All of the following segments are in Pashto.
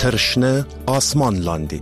ترشنه آسمان لاندې.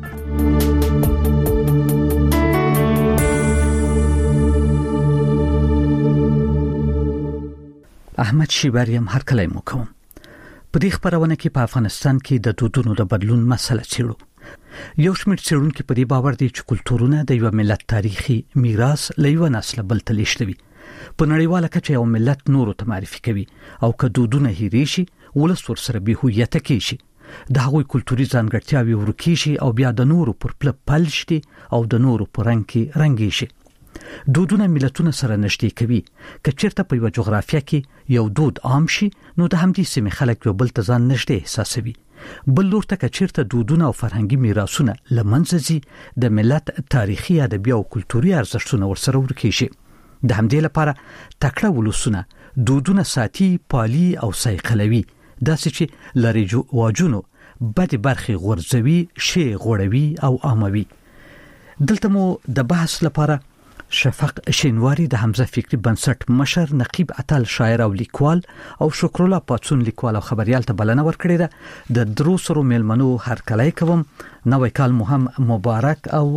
احمد شیبریم هر کله مو کوم. په دې خبرونه کې په افغانستان کې د دودونو د بدلون مسله چیرو. یو شمېر څېړونکي په دې باور دي چې کلتورونه د یو ملت تاریخي میراث له یو نسل بل ته لیږدوي. په نړیواله کچه یو ملت نورو ته معرفي کوي او که دودونه هېرې شي ولس ورسره بې هویته کېږي. د هغوی کلتوري ځانګړتیاوې ورکې شي او بیا د نورو پر پله پل شي او د نورو په رنګ کې رنګې شي. دودونه ملتونه سره نږدې کوي. که چېرته په یوه جغرافیه کې یو دود عام شي نو د همدې سیمې خلک یو بل ته ځان نږدې احساسوي. بل لور ته که چېرته دودونه او فرهنګي میراثونه له منځه ځي د ملت تاریخي ادبي او کلتوري ارزښتونه ورسره ورکې شي. د همدې لپاره تکړه ولسونه دودونه ساتي، پالي او صیقلوي، داسې چې لري واجونو بدې برخې غورځوي، شی غوړوي او عاموي. دلته مو د بحث لپاره شفق شینواری د حمزه فکری بنسټ مشر، نقیب اتل، شاعر او لیکوال او شکرالله پاتسون لیکوال او خبريال ته بلنه ورکړې ده. د دروسرو میلمنو هر کله کوم نوې کال مهم مبارک او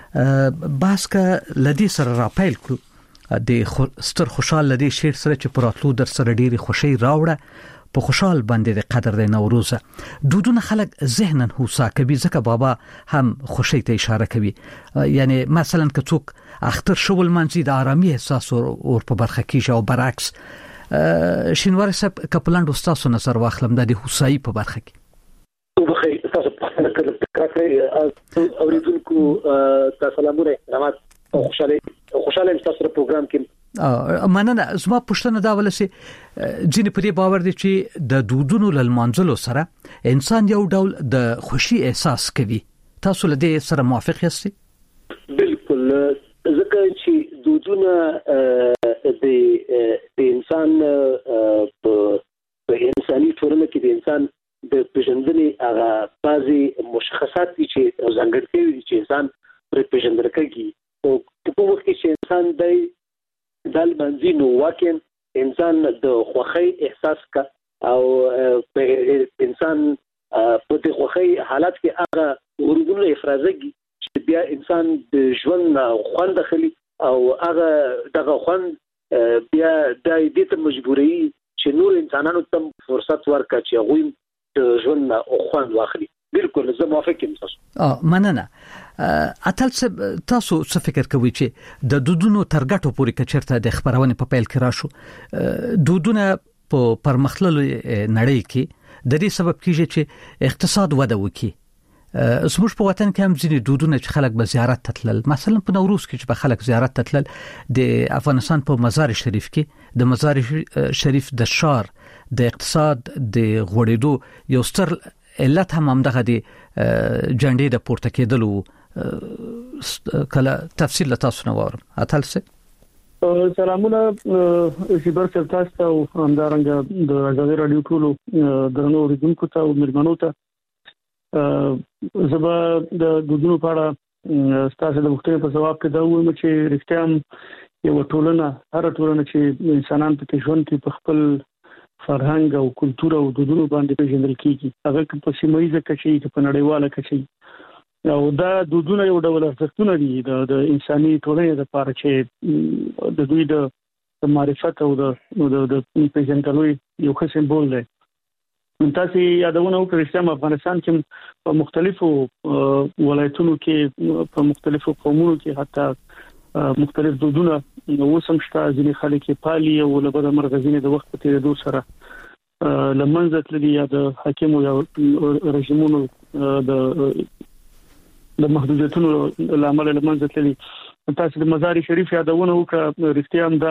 باسکه لدی سره راپیل کړو د ستر خوشحال لدی شعر سره چې پراتلو در سره ډېری خوشي راوړه. په خوشحال باندې د قدر د نوروزه دودونه خلک ذهناً هوسا کوي، ځکه بابا هم خوشي ته اشاره کوي. یعنی مثلا که څوک اختر شول منځي د آرامي احساس او په برخه کې او برعکس. شینواری صاحب کپلند استاد نظر واخلم د هوسايي په برخه کې. وبخي تاسو په کړه اوریدونکو تاسو سلامونه احترامات او خوشاله تاسو پروګرام کې مننه. زما پوښتنه دا ولسي ځینې په دې باور دي چې د دودونو لمانځلو سره انسان یو ډول د خوشي احساس کوي. تاسو له دې سره موافق یاست؟ بالکل. ځکه چې دودونه د انسان په انساني ټولنه کې د انسان د پیژندنې هغه بعضي مشخصات دي چې ځانګړتیاوې دي چې انسان پر پیژندل کوي. او په وخت کې چې انسان د منځي نو واقعا انسان د خوخي احساس کا او انسان په دې خوخي حالت کې هغه ورغله افرازږي چې بیا انسان د ژوند خوند خلی او هغه دغه خوند بیا د دې ته مجبوري چې نور انسانانو ته فرصت ورکړي چې هغه د ژوند خوند واخلي. بالکل زه موافق یم تاسو. مننه. اتل تاسو څه فکر کوئ چې د دودونو ترګټو پورې کچرته د خبرونه په پیل کې راشو؟ دودونه په پرمختللو نړۍ کې د دې سبب کیږي چې اقتصاد وده وکړي. زموږ په وطن کې هم ځینې دودونه چې خلک به زیارت ته تلل، مثلا په نوروز کې چې به خلک زیارت ته تلل، د افغانستان په مزار شریف کې د مزار شریف د شار د اقتصاد د غوړېدو یو ستر علت هم دغه د جنډې د پورته کېدلو. کله تفصیل له تاسو نه واورم. اتل څه سلامونه شیبر تاسو او همدارنګه د ازادي رادیو ټولو درنو اوریدونکو ته او مېلمنو ته. زبا د دودونو په اړه تاسو د وختونو په جواب کې دا وایم چې رښتیا یو ټولنه، هر ټولنه چې انسانان په ژوند کې په خپل فرهنګ او کلتور او دودونو باندې پیژندل کیږي، هغه په سیمایي کچې کې په نړیواله کچې او دا دودونه یو ډول ارزښتونه دي د انساني ټولنې لپاره چې د دوی د معرفت او د پیژندلو یو ښه سمبول دی. تاسو یادونه وکړئ چې افغانستان کې په مختلفو ولایتونو کې په مختلفو قومونو کې حتی مختلف دودونه وسم شته. ځینې خلک پالي او له بده مرغه ځینې د وخت په تیریدو سره لمنځه تللي یا د حاکمو یا رژیمونو د محدودیتونو لامل لمنځه تللي. تاسو د مزار شریف یادونه وکړه. رښتیا هم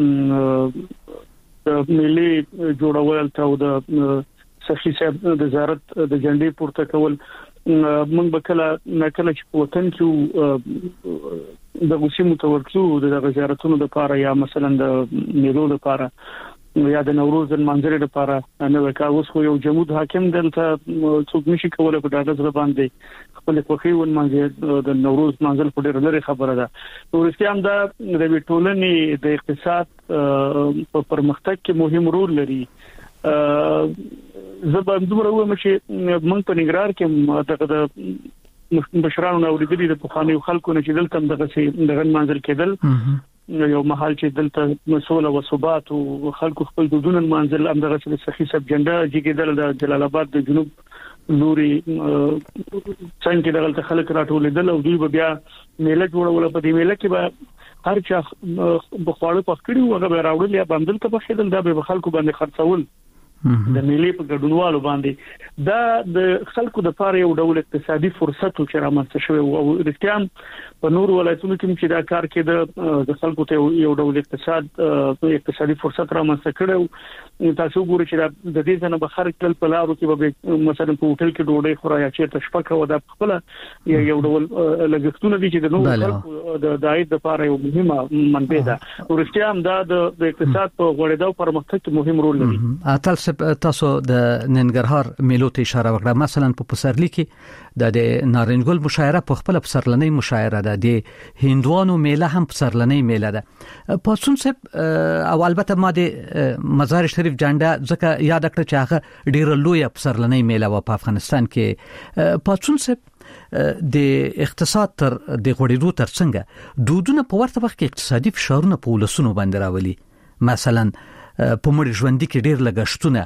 دا ملي جوړول ته او د سفیر صاحب د زیارت د جنډې پورته کول موږ به کله چې په وطن کې د غوسي متورکو د زیارتونو لپاره یا مثلا د میلو لپاره یا د نوروز منځري لپاره نو کاوس خو یو جمهور حاکم دلته څوک نشي کولای په ډاډه ځل باندې خپل خوخي ون منځ د نوروز منځل په ډېر لري خبره ده. ورسته هم دا د ټولنې د اقتصاد په پرمختګ کې مهم رول لري. زبر دومره وایم چې موږ په نګران کې دغه مشرانو نو ورېدلې د پخوانیو خلکو نه چې دلته دغه منځل کېدل یو محل چې دلته مسؤل او ثبات او خلکو خپل دودونه منځل هم دغه چې سخی سب جنډا جګیدل د جلال آباد د جنوب لوري څنګه دغه خلک راټولېدل او دوی بیا میله جوړول په دې میله کې به هر چا بخواړه پخړي او هغه راوړل یا باندې ته پخېدل دا به خلکو باندې خرڅول د میلې په ګډونوالو باندې دا د خلکو د پاره یو ډول اقتصادي فرصت چې رامنځته شوی او رښتیا په نور ولایتونو کې چې دا کار کې د خلکو ته یو ډول اقتصادي فرصت رامنځته کړو تاسو ګورئ چې د دې څخه بخر کل په لارو کې به مثلا په هوټل کې ډوډۍ خورا یا چې تشپکه و د خپل یو ډول لګښتونه دي چې د نور خلکو د عاید لپاره یو مهمه منبع ده او رښتیا دا د اقتصاد په غوړېدو او پرمختګ کې مهم رول لري. تاسو د ننګرهار میلو ته اشاره وکړه مثلا په پسرلی کې د نارنجګل مشاعره په خپل پسرلنۍ مشاعره ده د هندوانو میله هم پسرلنۍ میله ده پاتون صاحب او البته ما د مزار شریف جنډا ځکه یاد کړ چې هغه ډیره لوی پسرلنۍ میله و په افغانستان کې پاتون صاحب د اقتصاد تر د غوړېدو ترڅنګ دودونه په ورته وخت کې اقتصادي فشارونه په ولسونو باندې راولي مثلا په مړ ژوندۍ کې ډېر لګښتونه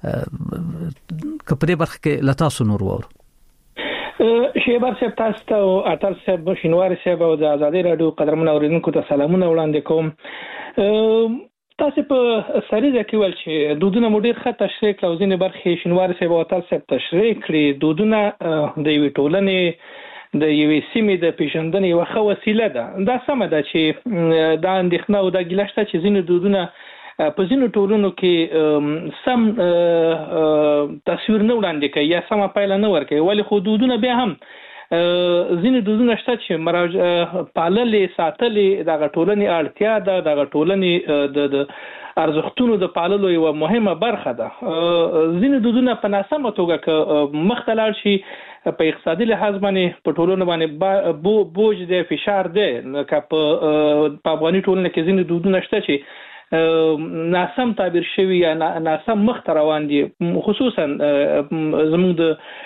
کپدې برخه کې لتاسو نور وور شیبر صاحب تاسو ته او اتل صاحب شینواری صاحب او د ازادي رادیو قدرمن اوریدونکو ته سلامونه وړاندې کوم. تاسو په سریزه کې ول چې دودونه مډیر ښه تشریح کړو ځینې برخې شینواری صاحب او اتل صاحب تشریح کړي دودونه د یوې ټولنې د یوې سیمې د پیژندنې یو ښه وسیله ده. دا سمه ده چې دا اندېښنه او د ګیلشته چې ځینې دودونه په ځینو ټولنو کې سم تصویر نه وړاندې کوي یا سم پایله نه ورکوي ولی خو دودونه بیا هم ځینې دودونه شته چې پاللې ساتلې دغه ټولنې اړتیا ده دغه ټولنې د ارزښتونو د پاللو یو مهمه برخه ده. ځینې دودونه په ناسمه توګه مخته لاړ شي په اقتصادي لحاظ باندې په ټولنه باندې بوج دی فشار دی که په افغاني ټولنه کې ځینې دودونه شته چې ناسم تعبیر شوی یا ناسم مخ روان دي خصوصا زموږ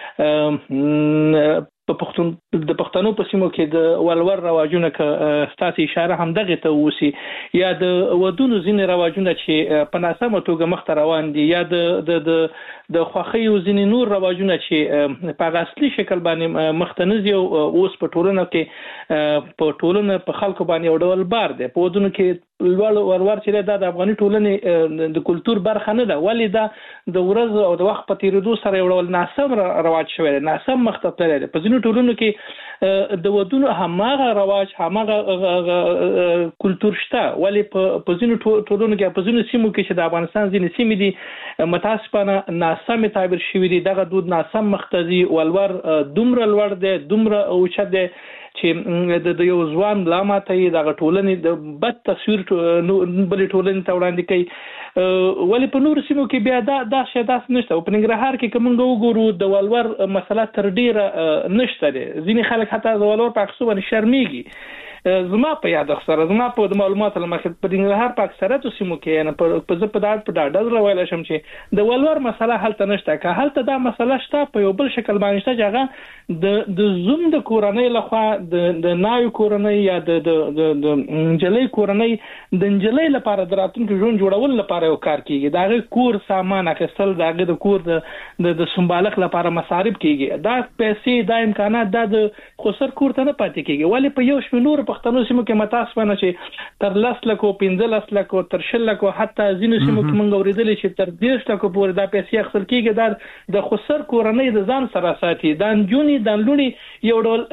د پښتنو په سیمو کې د ولور رواجونه ک ستاسو اشاره هم دغه ته وسی یا د ودونو ځینې رواجونه چې په ناسمه توګه مخ روان دي یا د خوخي او ځینې نور رواجونه چې په اصلي شکل باندې مختنزي او اوس په ټولنه کې په خلکو باندې وړول بار دي په ودونو کې ورور چې د افغاني ټولنې د کلچر برخه نه ده ولی دا د ورځ او د وخت په تیریدو سره یو ډول ناسم رواج شوی دی ناسم مخته لري په ځینو ټولنو کې د ودونو هماغه رواج هماغه کلچر شته ولی په ځینو ټولنو کې په ځینو سیمو کې چې د افغانستان ځینې سیمې دي متاسفانه ناسم تعبیر شوی دی دغه دود ناسم مختزي ولور دومره لوړ دی دومره اوچت دی چې د یو ځوان لامته د ټولنې د بد تصویر بل ټولنې ته وړاندې کوي ولی په نور سیمو کې بیا دا شی داس نشته او په ننګرهار کې کوم وګورو د ولور مسله تر ډیره نشته دي ځینې خلک حتی د ولور په اخصو باندې شرمېږي زما په یاد سره زما په معلومات لمخې په ننګرهار په اکثریت سیمو کې نه په ډاډه ویل شم چې د ولور مسله هلته نشته که هلته دا مسله شته په یو بل شکل باندې شته چې هغه د زوم د کورنۍ لخوا د ناوی کورنۍ یا د نجلۍ کورنۍ د نجلۍ لپاره د راتلونکي ژوند جوړول لپاره یو کار کیږي دا غي کور سامان اخیستل دا غي د کور د سمبالښت لپاره مصارف کیږي دا پیسې دا امکانات د خسر کور ته نه پاتې کیږي ولی په یو شمنور پښتنو سیمو کې متاسفانه چې تر 10 لک او 15 لک او تر 10 لک او حتی ځینو سیمو کې مونږ اوریدل چې تر 10 لک پورې دا پیسې اخیستل کیږي د خسر کورنۍ د ځان سره ساتي د انجونی د لونی یو ډول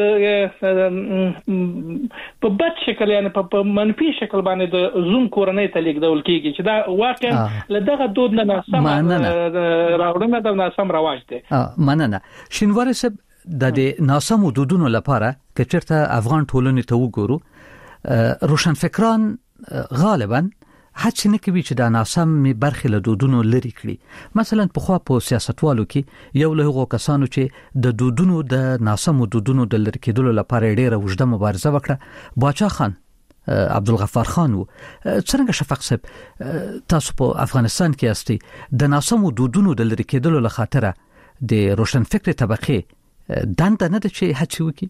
په بد شکل یعنی په منفي شکل باندې د زوم کورنۍ ته لیکدول کیږي چې دا واقعا لدغه دود نه ناسم راوړنه د ناسم رواج دی. مننه شینواری صاحب د ناسم دودونو لپاره که چېرته افغان ټولنې ته وګورو روشنفکران غالبا هڅه نه کوي چې د ناسم برخې له دودونو لري کړي مثلا په خوا په سیاستوالو کې یو له هغو کسانو چې د دودونو د ناسم دودونو د لري کېدلو لپاره ډېره اوږده مبارزه وکړه باچا خان عبدالغفار خان وو. څنګه شفق صاحب تاسو په افغانستان کې یاستئ د ناسمو دودونو د لرې کېدلو له خاطره د روشنفکر طبقه دنده نه ده چې هڅه وکړي؟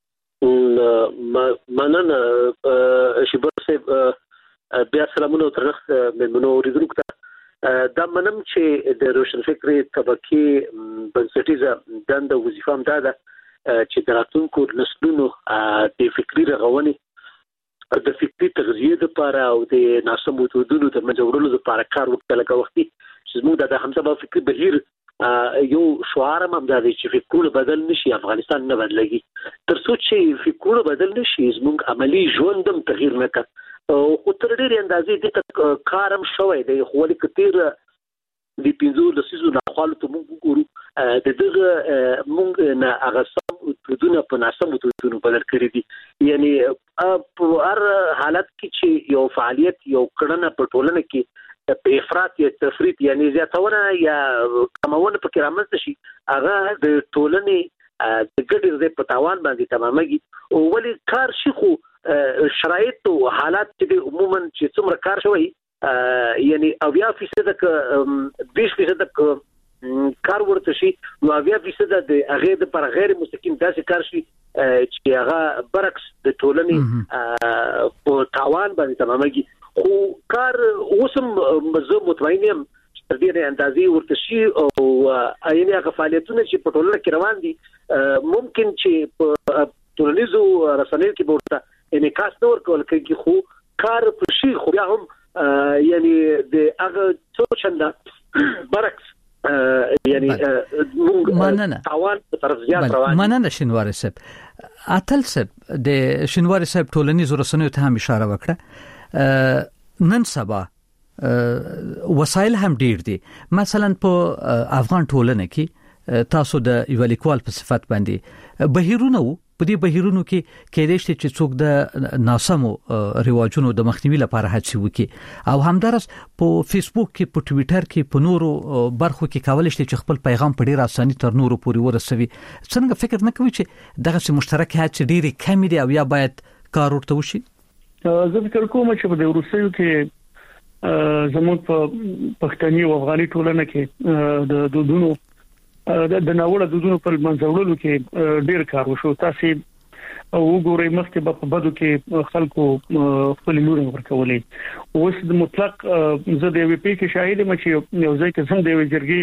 مننه شیبر صاحب، بیا سلامونه ترخ مېلمنو اوریدونکو ته. دا منم چې د روشنفکر طبقه بنسټیزه دنده وظیفه هم ده چې د راتلونکو نسلونو د فکري رغونې، د فکري تغذیه لپاره او د ناسمو دودونو د منځوړلو لپاره کار وکړي. لکه وختي چې موږ د همزه په فکري بهیر یو شعار هم دا دی چې فکرونه بدل نشي، افغانستان نه بدلږي. ترڅو چې فکرونه بدل نشي زموږ عملی ژوند هم تغییر نه کوي. خو تر ډېرې اندازې د کار هم شوی دی، خو ولې کتیر د 15 لسیزو نه خالو ته موږ وګورو د دغه موږ نه هغه سم دودونه په ناسمو دودونو بدل کړي دي. یعنی په هر حالت کې چې یو فعالیت یو کړنه په ټولنه کې په افراط یا تفریط یعنی زیاتونه یا کمونه په کرامت شي، هغه د ټولنې د ګډ ځای په تاوان باندې تمامېږي. او ولې کار شي خو شرایط او حالات چې عموما چې څومره کار شوی یعنی 80% ک 20% ک کار ورته شي، نو 80% د هغه د پر غیر مستقیم داسې کار شي چې هغه برعکس د ټولنې په تاوان باندې تمامېږي. خو کار اوسم زه مطمئن یم تر دې اندازې ورته شي او عیني هغه فعالیتونه چې په ټولنه کې روان دي ممکن چې په ټولنیزو رسنیو کې ورته انعکاس نه ورکول کېږي. خو کار په شي خو بیا هم یعنی د هغه څو چنده برعکس یعنی موږ تاوان په طرف زیات روان. مننه شینواری صاحب. اتل صاحب د شینواری صاحب ټولنیزو رسنیو ته هم اشاره وکړه. نن سبا وسایل هم ډیر دي. مثلا په افغان ټولنه کې تاسو د یو لیکوال په صفت باندې بهیرونه په دې بهیرونو کې کېدای شي چې څوک د ناسمو رواجونو د مخنیوي لپاره هڅه وکړي، او همدارس په فیسبوک کې، په ټویټر کې، په نورو برخو کې کولای شي چې خپل پیغام په ډیر اساني تر نورو پورې ورسوي. څنګه فکر نه کوي چې دغه مشترک هڅې ډېرې کم دي او یا باید کار ورته وشي؟ زه فکر کوم چې په روسیو کې زموږ په پښتني او افغاني ټولنه کې د دودونو د ناوړه دودونو په منځوړلو کې ډیر کار وشو. تاسو وګورئ مخکې په بدو کې خلکو خپل لوري ورکولې. اوس د مطلق زه د وی پی کې شاهد یم چې یو ځای کې څنګه د جرګې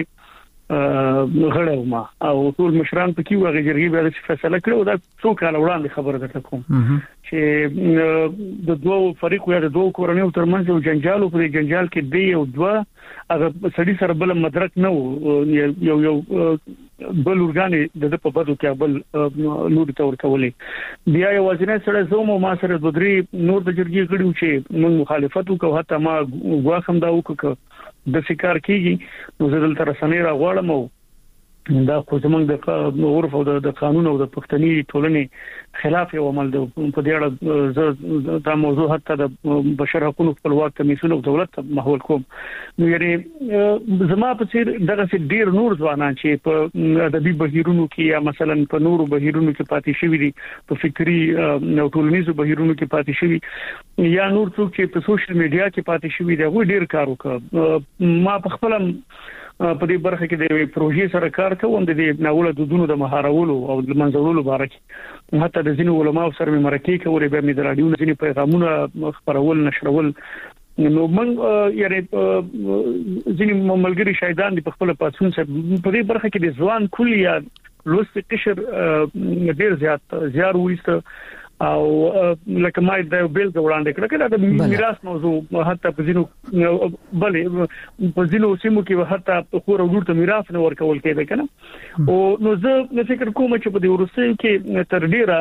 غړو ما او ټول مشران په کې وغه جرګې به فیصله کړو. دا څو کال وړاندې خبره ده کوم چې د دوه فریقو یا د دوه کورنیو ترمنځ یو جنجال او په جنجال کې دی او دوه هغه سړي سره بل مدرک نه یو بل ورګانې د په بدو کې بل لور ته ورکولې. بیا یو ځینې سره زوم او ما سره د درې نور د جرګې غړي چې موږ مخالفت وکړو، حتی ما غواخم دا وکړو د شکار کیږي. نو زه دلته رسنۍ راغواړم او دا خو زمونږ د عرف او د قانون او د پښتني ټولنې خلاف یو عمل دی. په دې اړه دا موضوع حتی د بشر حقوقو خپلواک کمیسیون او دولت ته محول کوم. نو یعنی زما په څیر دغه ډیر نور ځوانان چې په ادبي بهیرونو کې یا مثلا په نورو بهیرونو کې پاتې شوي دي، په فکری او ټولنیزو بهیرونو کې پاتې شوي، یا نور څوک چې په سوشل میډیا کې پاتې شوي دي، هغه ډیر کار وکړ. ما په خپل په دې برخه کې د پروژې سره کار کوم د دې ناوړه دودونو د مهارولو او د منځولو لپاره. حتی د ځینو علماو سره مرکې کولې، به مې د رادیو ځینې پیغامونه خبرول نشرول. نو موږ یعنی ځینې ملګری شایدان د خپل پاتون سره په دې برخه کې د ځوان کلیه لوست قشر ډیر زیات وایسته او لکه ما د بیل وړاندې کړه کله د میراث موضوع حتی په ځینو بلې په ځینو سیمو کې حتی خور او لور ته میراث نه ورکول کېده کنه. او نو زه فکر کوم چې په دې ورسې کې تر ډیره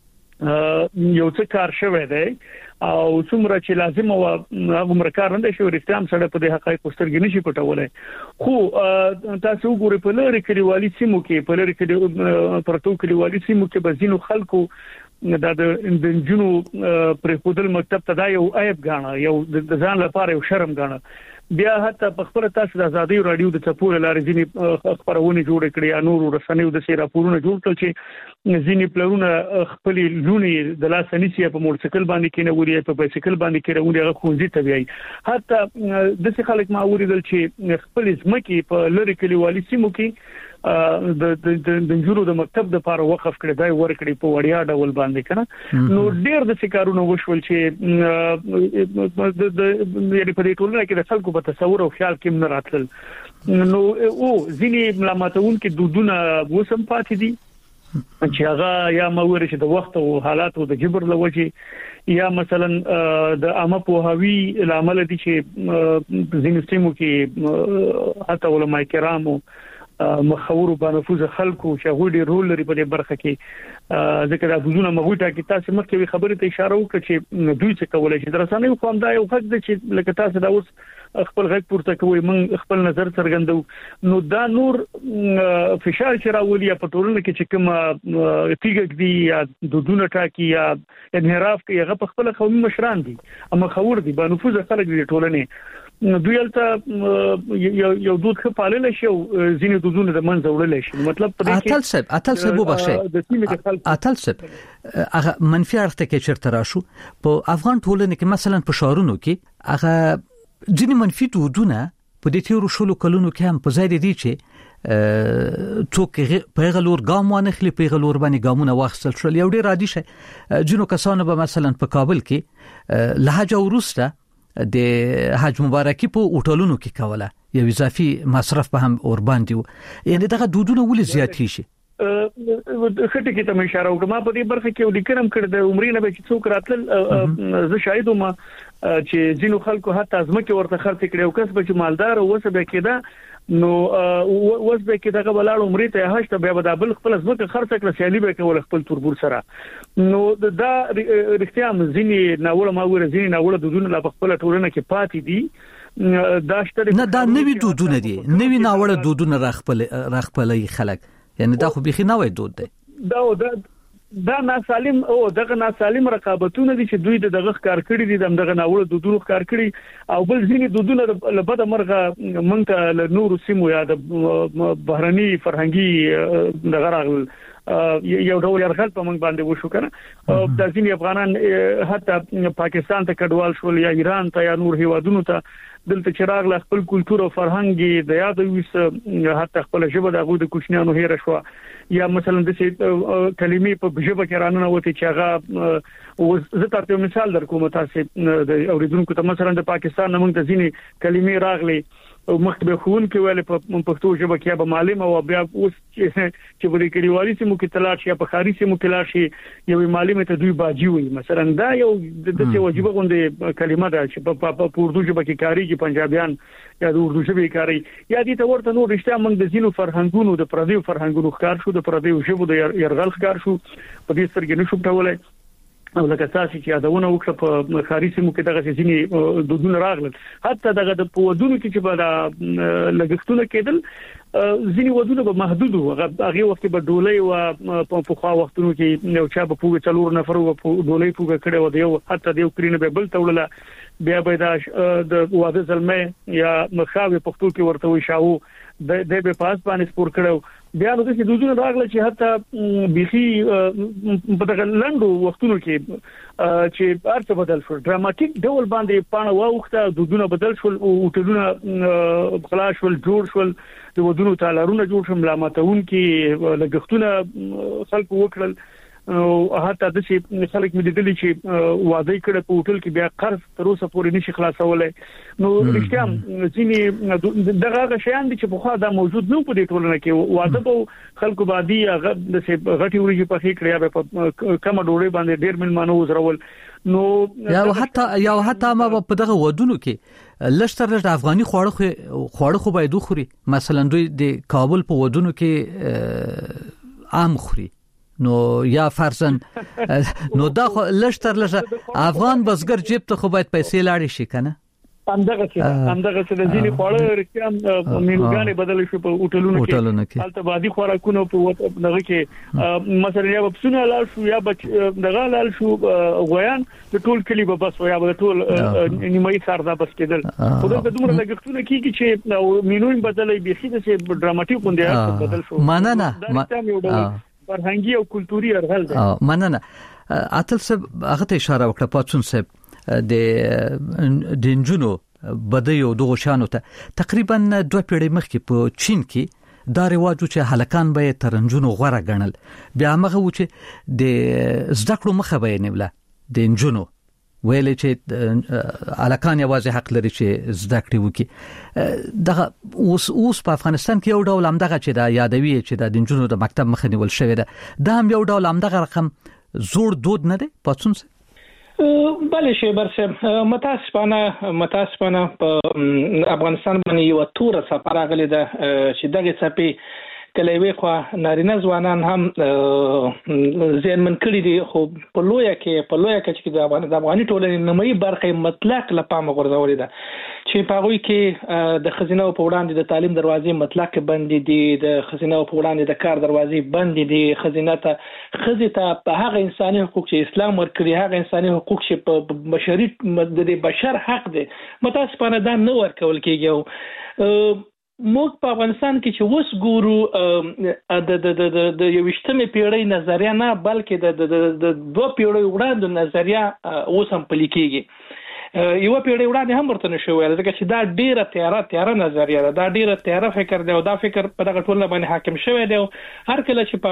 یو څه کار شوی دی او څومره چې لازم او هغه مرکار نه شي ورستام سره په دې حقایق سترګې نشي پټولای. خو تاسو وګورئ په لری کلیوالي سیمو کې په لری پرتو کلیوالي سیمو کې بزینو خلکو دا د جنو پر خودل مکتب ته دا یو عیب غاڼه، یو د ځان لپاره یو شرم غاڼه. بیا حتی په خبره تاسو د ازادي رادیو د چپور لارې ځینی خبرونه جوړ کړي یا نور رسنیو د سیرا پورونه جوړ کړل چې ځینی پلرونه خپل لونی د لاسنیسي په موټرسایکل باندې کې نه وړي په بایسکل باندې کې راوړي هغه خونځي ته وایي حتی د څه خلک ما وریدل چې خپل ځمکې په لری کلیوالي سیمو کې د جوړو د مکتب د لپاره وقف کړی دی ورکړي په وړیا ډول باندې کنه نو ډېر د شکارونو وشول چې د یعنی په دې ټولنه کې د خلکو په تصور او خیال کې نه راتل نو او ځینې ملامتون کې دودونه وسم پاتې دي چې هغه یا موري چې د وخت او حالات او د جبر لوجه یا مثلا د عامه پوهاوی العمل دي چې ځینې سیمو کې حتی علماء کرامو مخاور بنفوذ خلکو چې غوډي رول لري په دې برخه کې ځکه د بوزونه مغوټه کې تاسو مخکې خبرې ته اشاره وکړه چې دوی څه کولای شي درسانه کوم دا یو حق دی چې لکه تاسو دا اوس خپل غږ پورته کوي من خپل نظر څرګندو نو دا نور فشار چې راولي په ټولنه کې چې کوم تیګ دی یا دودونه ټاکي یا انحراف کوي هغه په خپل قومي مشران دي اما خور دي بنفوذ خلک دي ټولنه دوی البته یو دود خپالل شي او ځینې دودونه د منځ وړل شي مطلب په دې کې اتل سب وبښي اتل سب هغه منفي اړخ ته کې چرته راشو په افغان ټولنه کې مثلا په شهرونو کې هغه ځینې منفي دودونه په دې تیرو شلو کلونو کې هم په ځای دي چې څوک په غلور ګام وانخلي په غلور باندې ګامونه واخیستل شول یو ډیر عادي شي جنو کسانو به مثلا په کابل کې لهجه ورسته د حج مبارکي په هوټلونو کې کوله یو اضافي مصرف به هم اور باندې یعنی دغه دودونه ولې زیات شي خټه کې ته اشاره وکړم په دې برخه کې ولیکم کړ د عمرینه به چې څوک راتل زه شاهد وم چې ځینو خلکو حتی ازمکه ورته خرڅ کړي او کس به چې مالدار او وسبه کېده نو وسبه کې دغه بلاړ عمرې ته هشته بیا به بل خپل ازمکه خرڅ کړ سیالي به کول خپل تربور سره نو دا رښتیا مزینی ناوړه ماوره ځینې ناوړه دودونه لا خپل ټولنه کې پاتې دي دا شته نه دا نوی دودونه دي نوی ناوړه دودونه راخپلې خلک یعنی دا خو بيخي نوې دود دی دا ناسالم او دغه ناسالم رقابتونه دي چې دوی دغه ښکار کړی دي دغه ناوړه دودونه ښکار کړی او بل ځینې دودونه لبد مرغه مونږ ته له نور سیمو یا د بهرني فرهنګي دغه راغل یو ډول يرغل په موږ باندې وشو کنه د ځینې افغانان حتی پاکستان ته کډوال شول یا ایران ته یا نور هیوادونو ته دلته چراغ له خپل کلچر او فرهنګي د یاد ویس حتی خپل ژبه د غو د کوچنیانو هیر شو یا مثلا د کلمې په ژبه کې رانه وته چې هغه زه تاسو مثال درکوم تاسو د اوریدونکو ته مثلا د پاکستان نوم ته ځینې کلمې راغلي او مخکې خون کې ویل په پښتو ژبه کې به معلم او بیا اوس چې ورې کړيوالي سیمو کې تلاش یا په خاري سیمو کې تلاش یو معلم ته دوی باجی وي مثلا دا یو د څه واجب غونډه کلمه ده چې په اردو ژبه کې کاری کې پنجابیان یا د اردو ژبه کاری یا دي ته ورته نو رښتیا موږ د زینو فرهنګونو د پردیو فرهنګونو ښکار شو د پردیو ژبو د يرغل ښکار شو په دې سترګې نشو ټولای او لکه تاسو چې یادونه وکړه په خاري سیمو کې دغه ځینې دودونه راغلل حتی دغه د پودونو کې چې به لګښتونه کېدل ځینې ودونه به محدود وو هغه وخت به ډولۍ او په خوا وختونو کې یو چا به پوګ څلور نفر و په ډولۍ پوګ کړي و دیو حتی دیو کرینه به بل تولله بیا به د واده زلمه یا مخاوي پښتو کې ورته وي شاو د به پاس باندې سپور کړو بیا نو د دودونو راغله چې حتی بيخي په دغه لندو وختونو کې چې ارته بدل شو ډراماتیک ډول باندې پانه واوخته دودونه بدل شول او ټولونه خلاص شول جوړ شول د ودونو تالارونه جوړ شول ملامتون کې لګښتونه خلکو وکړل او حتی د چې خلک مې لیدلي چې واده کړه په هوټل کې بیا قرض تر اوسه پورې نشي خلاصولای نو رښتیا ځینې دغه شیان دي چې په خوا دا موجود نه په دې ټولنه کې واده په خلکو باندې هغه د غټي وريږي په خې کړیا په کومه ډوړې باندې ډېر ملمانو وزرول نو یا حتی ما په دغه ودونو کې لشتر د افغاني خواړه خو باید خوري مثلا دوی د کابل په ودونو کې عام خوري نو یا فرضاً نو دا لشتر افغان بزګر جیب ته خو باید پیسې لاړې شي کنه اندغه څه د ځینې خواړه رښتیا مینوګانې بدل شي په هوټلونو کې حالت بادي خوراکونو په دغه کې مثلا یا بسونه لال شو یا دغه لال شو غویان د ټول کلی په بس یا د ټول نیمایي ساردا بس کېدل خو د دومره لګښتونه کیږي چې مینویم بدلې بيخي د ډراماټیک غونډه بدل شو مننه فرهنګي او کلتوري ارغل دی مننه اتل صاحب هغه ته اشاره وکړه پاتون صاحب د انجونو بدایو دغه شانو ته تقریبا 2 پیړۍ مخکې په چین کې دا رواج چې هلکان به ترنجونو غوړه غنل بیا هغه و چې د زده کړو مخه به نیوله د انجونو ویل چې هلکان یوازې حق لري چې زده کړي وکي دغه اوس په افغانستان کې یو ډول همدغه چې دا یادوي چې د انجونو د مکتب مخه نیول شوی ده هم یو ډول همدغه رقم زوړ دود نه دی پاتون بله شیبر صاحب متاسفانه په افغانستان باندې یو توره سفر غلې ده چې دغه سپي کله خو نارینه ځوانان هم زین من کړی دي خو په لویا کې چې د افغاني ټولنې نمایي برخه مطلق لپاره غورځولې ده چې په هغه کې د خزینه په وړاندې د تعلیم دروازې مطلق بند دي د خزینه په وړاندې د کار دروازې بند دي خزینه ته په هغه انساني حقوق چې اسلام ورکړي هغه انساني حقوق چې په بشري د بشر حق دي متاسفانه دا نه ورکول کېږي موږ په افغانستان کې چې وس ګورو د 20مې پیړۍ نظریه نه بلکې د 2 پیړۍ وړاندې نظریه اوس هم پلي کېږي یو پیړۍ وړاندې هم ورته نشو ویل ځکه چې دا ډیره تیاره نظریه ده دا ډیره تیاره فکر دی او دا فکر په دغه ټول باندې حاکم شوی دی هر کله چې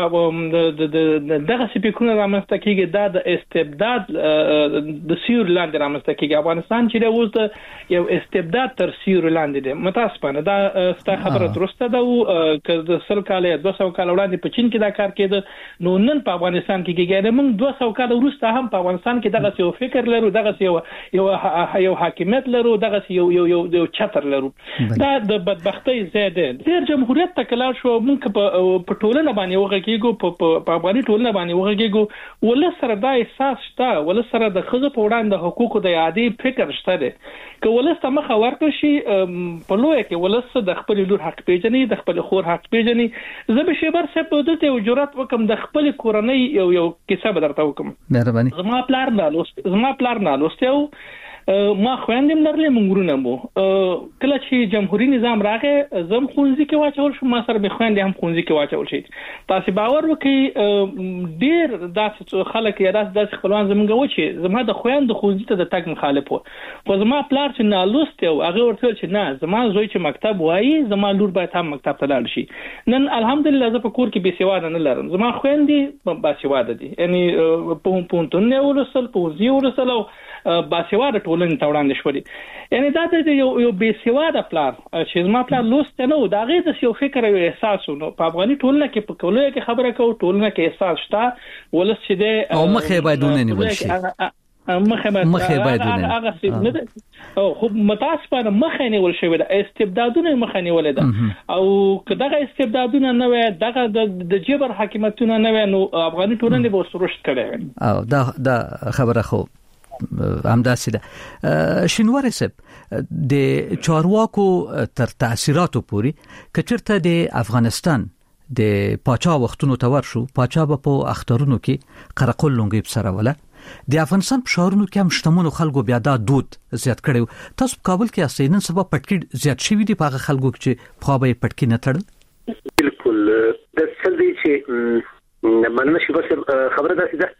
په دغه سپیکونه رامنځته کیږي دا د استبداد د سیور لاندې رامنځته کیږي افغانستان چې د اوس یو استبداد تر سیور لاندې دی متاسفانه دا ستا خبره درسته ده او که د 100 کال 200 کال وړاندې په چین کې دا کار کېده نو نن په افغانستان کې کېږي موږ 200 کال وروسته هم په افغانستان کې دغه یو فکر لرو دغه یو حاکمیت لرو دغه یو چتر لرو دا د بدبختۍ زیاده ډیر جمهوریت تکلار شو موږ په ټولنه باندې وغږیږو په افغاني ټولنه باندې وغږیږو ولسره دا احساس شته ولسره د خزو په وړاندې حقوقو د عادي فکر شته دی که ولسته مخه ورکړ شي په لوی کې ولسته د خپل لور حق پیژني د خپل خور حق پیژني زه به شیبر صاحب په دې ته جرأت وکم د خپل کورنۍ یو کیسه بدرته وکم مهرباني زما پلار نه لوستیو ما خويندم لرلې مونږونه مو کله چې جمهوریت نظام راغی زم خونځي کې واچول شو ما سره به خويندې هم خونځي کې واچول شي تاسو باور وکړئ ډیر داسې خلک یا داسې خپلوان زمونږ و چې زما د خويند خونځي ته د تک مخالف وو خو زما پلار چې نه لوست او هغه ورته چې نه زما زوی چې مکتب وایي زما لور باید هم مکتب ته لاړ شي نن الحمدلله زه په کور کې بي سواده نه لرم زما خويندې با سواده دي یعنی په پونتون نه ولسل په زیو ولسل باسواده ټولنې ته وړاندې شولې یعنی دا د یو باسواده پلان چې زما پلان لوست نه و دا غي د یو فکر او احساس نو په افغاني ټولنه کې په کولو کې خبره کوو ټولنه کې احساس شته ولس چې د او مخه باندې نیول شي مخه باندې نه او خو متاسفانه مخه نیول شوی د استبدادونه مخه نیول ده او کداغه استبدادونه نه وي دغه د جبر حکومتونه نه وي نو افغاني ټولنه به سرشت کړي او دا خبره خو همداسې ده شینواری صاحب د چارواکو تر تاثیراتو پوری کچرته د افغانستان د پاچا وختونو تور شو پاچا په اخترونو کې قرقل لونګي بسره ولا د افغانستان په شهرونو کې هم شتمنو خلکو بیا دا دود زیات کړي تاسو په کابل کې اساساً سبب پټکی زیات شوی دی په خلکو چې خو به پټکی نه تړل بالکل د څلوي چې مننه شي بس خبره ده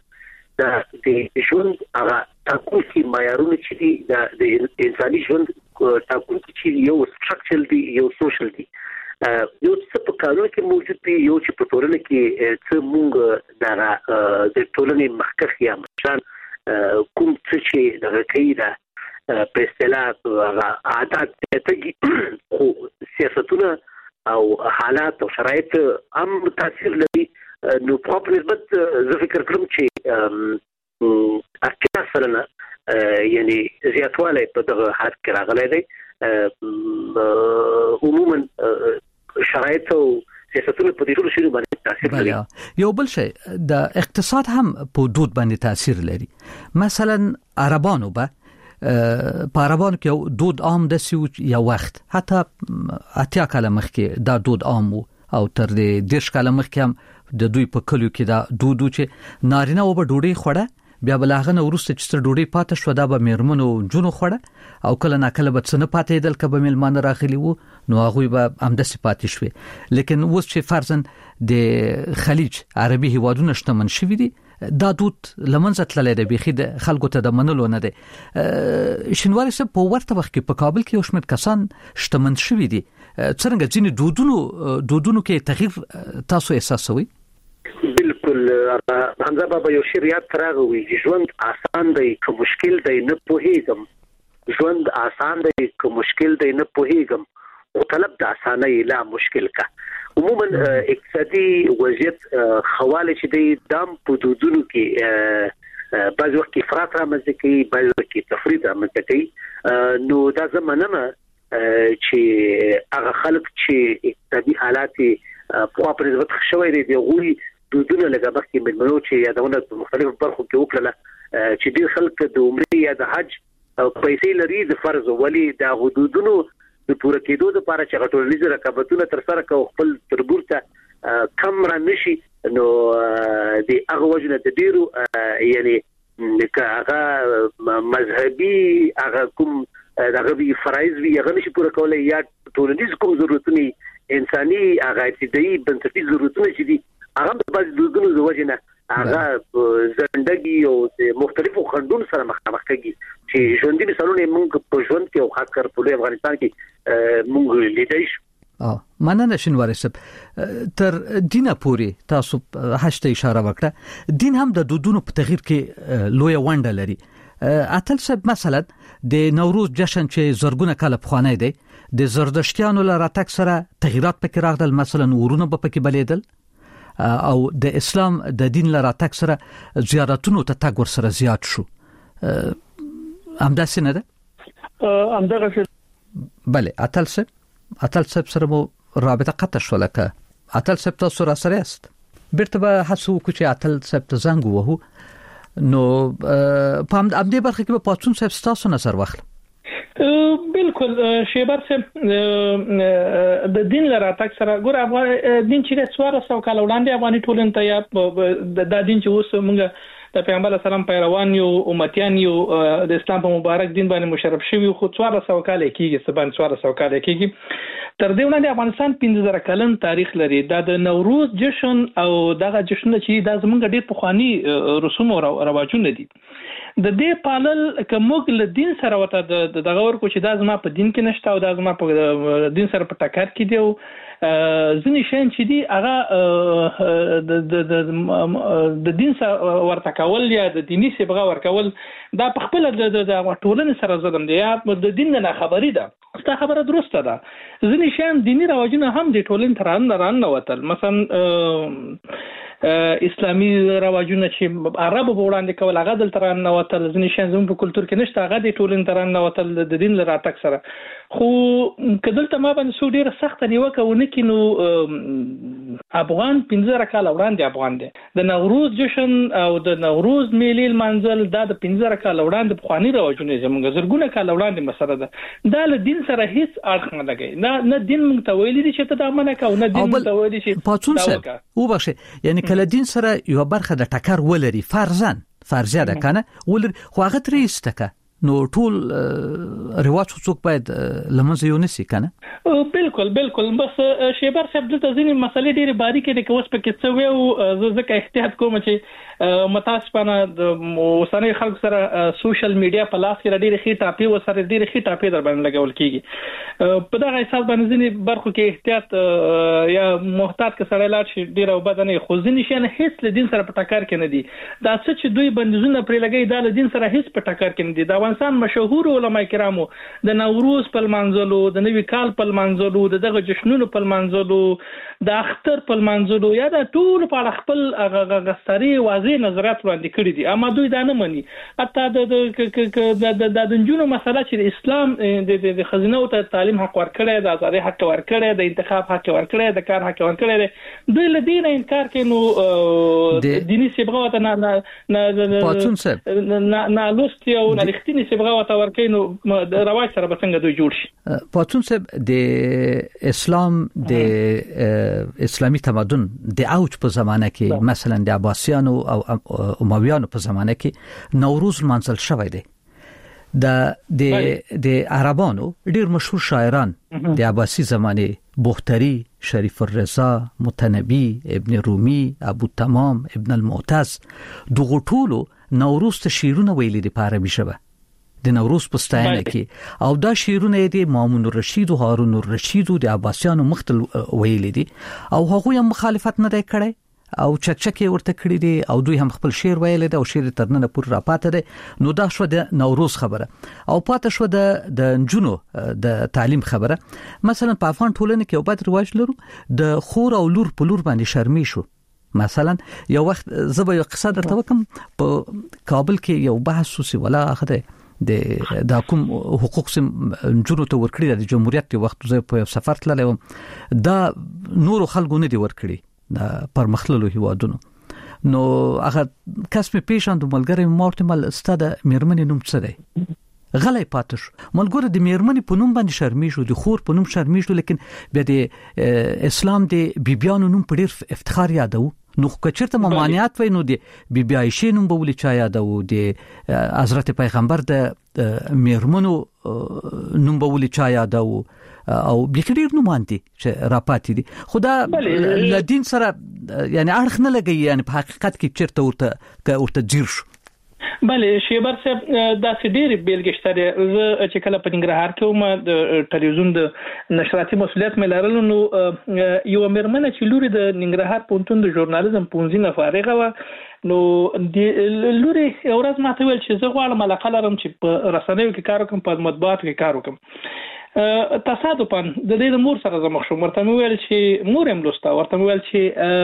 د ژوند هغه تاکو چې معیارونه چې دي د انساني ژوند تاکو چې یو سټرکچر دی یو سوشل دی یو څه په قانون کې موجود دی یو چې په ټولنه کې څه مونږ د ټولنې مخکخ یا مشان کوم څه چې د قیدا په اصطلاح عادت ته خو سیاستونه او حالات او شرایط هم تاثیر لري نو په نسبت زه فکر کوم چې اکثرا یعنی زیاتواله په دغه حد کې راغلی دی عموما شرایط او سیاستونه په دې ټول شی باندې تاثیر لري یو بل شی د اقتصاد هم په دود باندې تاثیر لري مثلا عربانو به پاروان کې دود عام د سیو یا وخت حتی اتیا کاله مخکې دا دود عام او تر دې 10 کاله مخکې هم د دوی په کلیو کې دا دودو چې نارینه او به ډوډۍ خوړه بیا بلاغنه ورسته چې ډوډۍ پاتې شو دا به میرمنو جنو خوړه او کله ناکله به څنګه پاتې دل کبه ملمان راغلی وو نو هغه به امدسي پاتې شوې لیکن اوس چې فرضاً د خلیج عربي هیوادونو شتمن شوي دي دا دود لمنځه تللی دی بيخي د خلکو ته د منلو نه دی شینواري سه په ورته وخت کې په کابل کې یو شمېر کسان شتمن شوي دي څنګه ځینې دودونو کې تغییر تاسو احساسوي بالکل حمزه بابا یو شریعت تراغوي ژوند آسان دی که مشکل دی نه پوهیږم ژوند آسان دی که مشکل دی نه پوهیږم او طلب د اسانۍ لا مشکل کا عموما اقتصادي وضعیت خواله چې د دام په دودونو کې بعض وخت افراط رامنځته کوي بعض وخت تفرید رامنځته کوي نو دا زمانه چې هغه خلک چې اقتصادي حالات په خپل ځوت خوشوي دي غوي دودونه لکه مخکې ملمنو چې یادونه په مختلفو برخو کې وکړه چې ډیر خلک د عمرې یا د حج پیسې لري د فرض ولي د حدودونو د پوره کېدو لپاره چې غټولنیز رقابتونه تر سره کوي خپل تربور ته کم را نشي نو د هغه وجنه د ډیرو یعنی هغه مذهبي هغه کوم هغه وی فرایض وی هغه نشي پوره کولای یا ټولنیز کوم ضرورتونه انساني هغه ابتدایي بنسټیز ضرورتونه چې دي هغه په دودونو د وجنه هغه زندګي او مختلفو خندونو سره مخامخ کیږي چې ژوندۍ مثالونه موږ په ژوند کې او خاص کر په افغانستان کې موږ لیدای شو مننه شینواري صاحب تر دینه پوری تاسو هشته اشاره وکړه دین هم د دودونو په تغییر کې لوی ونډه لري اتل صاحب مثلا د نوروز جشن چې زرګونه کاله پخوانی دی د زردشتیانو لراتک سره تغیرات پکې راغلل مثلا ورونه په پکې بلیدل او د اسلام د دین لراتک سره زیارتونو ته تګ ور سره زیات شو همداسې نه ده همدغه بله اتل صاحب سره مو رابطه قطع شو لکه اتل صاحب تاسو را سره است بیرته به حسو کو چې اتل صاحب ته زنګ وهو نو په همدې برخه کې په پاتون صاحب تاسو نظر واخلم بالکل شیبر صاحب د دین لراتک سره ګور افغان دین چې 1400 کال وړاندې افغاني ټولنه ته یا د دین چې اوس موږ د پیغمبر سلام پیروان یو امتیان یو د اسلام په مبارک دین باندې مشرف شوی خو 1400 کال کېږي سبان 1400 کال کېږي تر دې وړاندې افغانستان 15000 کلن تاریخ لري د نوروز جشن او دغه جشن چې د زمونږ ډېر پخوانی رسوم او رواجونه دي د دې پالل کومګ له دین سره وته دغه ورکو چې دا زما په دین کې نشته او دا زما په دین سره په ټکر کې دی ځینې شین چې دی هغه د دین سره ورته کول یا د دیني سبغه ورکول دا په خپل د ټولنې سره ظلم دی یا د دین نه خبري ده ستا خبره درسته ده ځینې شین دینی رواجونه هم د ټولنې تران نه وتل مثلا اسلامي رواجونه چې عربو وړاندې کول هغه دل تران نه وتل ځینې شین زموږ په کلچر کې نشته هغه د ټولنې تران نه وتل د دین لراتک سره خو کدلته ما باندې سو ډیره سخت نیوکه ونه کینو افغان 15 کال وړاندې افغان دی د نوروز جشن او د نوروز میلې منځل د 15 کال وړاندې بخوانی رواجونه زموږ زرګونه کال وړاندې مسله ده دا له دین سره هیڅ اړخ نه لګي نه دین موږ ته ویلي چې ته دا منه کو نه دین ته ویلي چې پاتون سره او بخښه یعنی کله دین سره یو برخه د ټکر ولري فرضیه ده کنه ولري خو هغه ترې استکه نو ټول رواج څوک باید لمزه یو نسی کنه بالکل بس شیبر صاحب د ځینې مسلې ډېرې باریکې دي که اوس پکې څه ویو ځکه احتیاط کوم چې متاسفانه د اوسنۍ خلکو سره سوشل میډیا په لاس کې ډېرې ښې ټاپې وسره ډېرې ښې ټاپې در باندې لګول کېږي په دغه حساب باندې ځینې برخو کې احتیاط یا محتاط که سړی لاړ شي ډېره وبده نه خو ځینې شیان هیڅ له دین سره په ټکر کې نه دي دا څه چې دوی بندیزونه پرې لګوي دا له دین سره هیڅ په ټکر کې نه دي د افغانستان مشهور علما کرامو د نوروز په منځلو د نوي کال په منځلو دغه جشنونو په منځلو د اختر په منځلو یا د ټول په خپل غستري واضح نظریات وړاندې کړی دي اما دوی دا نه مني حتی د جنونو مسله چې اسلام د خزینه او تعلیم حق ورکړي د آزادۍ حق ورکړي د انتخاب حق ورکړي د کار حق ورکړي دوی له دین انکار کوي نو دیني سبغه ته نه لوستي او نه رښتینی ځینې سبغه وته ورکې نو د رواج سره به څنګه دوی جوړ شي. پاتون صاحب د اسلام د اسلامي تمدن د اوج په زمانه کې مثلا د عباسیانو او امویانو په زمانه کې نوروز منځل شوی دی. د عربانو ډیر مشهور شاعران د عباسی زمانه بختری، شریف الرضا، متنبی، ابن رومی، ابو تمام، ابن المعتز دغه ټولو نوروز ته شعرونه ویلي دي په عربي ژبه د نوروز په ستاینه کې، او دا شعرونه دي مامون الرشید او هارون الرشید د عباسیانو مختل ویلي دي او هغه هم مخالفت نه دی کړی او چکچکی ورته کړی دی او دوی هم خپل شعر ویل دي او شعر ترنه پور را پاتې دي. نو دا شو د نوروز خبره او پاتې شو د جنو د تعلیم خبره. مثلا په افغان ټولنه کې یو بد رواج لرو د خور او لور په لور باندې شرمې شو. مثلا یو وخت زبې یو قصه درته وکم، په کابل کې یو بحث وسی ولا اخده د کوم حقوق سم جنو ته ورکړي د جمهوریت وخت زه په سفر تللم دا نور خلکو نه دی ورکړي پر مخللو هیوادونو. نو هغه کس په پیښاند ملګری مورتمل ستاده میرمنې نوم څه دی غلې پاتش ملګری د میرمنې په نوم باندې شرمې شو، د خور په نوم شرمې شو، لیکن بیا د اسلام د بیبيانو نوم په ډیر افتخار یادو. نو کچرته ممانعات وای نو د بیبي عائشه نوم به ولې چا یادو، د حضرت پیغمبر د میرمنو نوم به ولې چا یادو او بخیر نو مانتي چې راپاتې دي. خدا لدین سره یعنی اړخ نه لګي، یعنی په حقیقت کې چیرته ورته جیر شو. بله شیبر صاحب دا سډيري بیلګشتره چې کله په ننګرهار کې ما د ټلویزیون د نشراتي مسولیت مې لرلو نو یو مرمنه چې لوري د ننګرهار پونتون د ژورنالیزم پونځینه فارغه و نو د لوري اورز ماته ویل چې زه غواړم علاقه لرم چې په رسنیو کې کار وکم، په مطبوعاتو کې کار وکم. تصادفاً د دې مور سره زموږ شو، ورته ویل چې مور هم لوستا، ورته ویل چې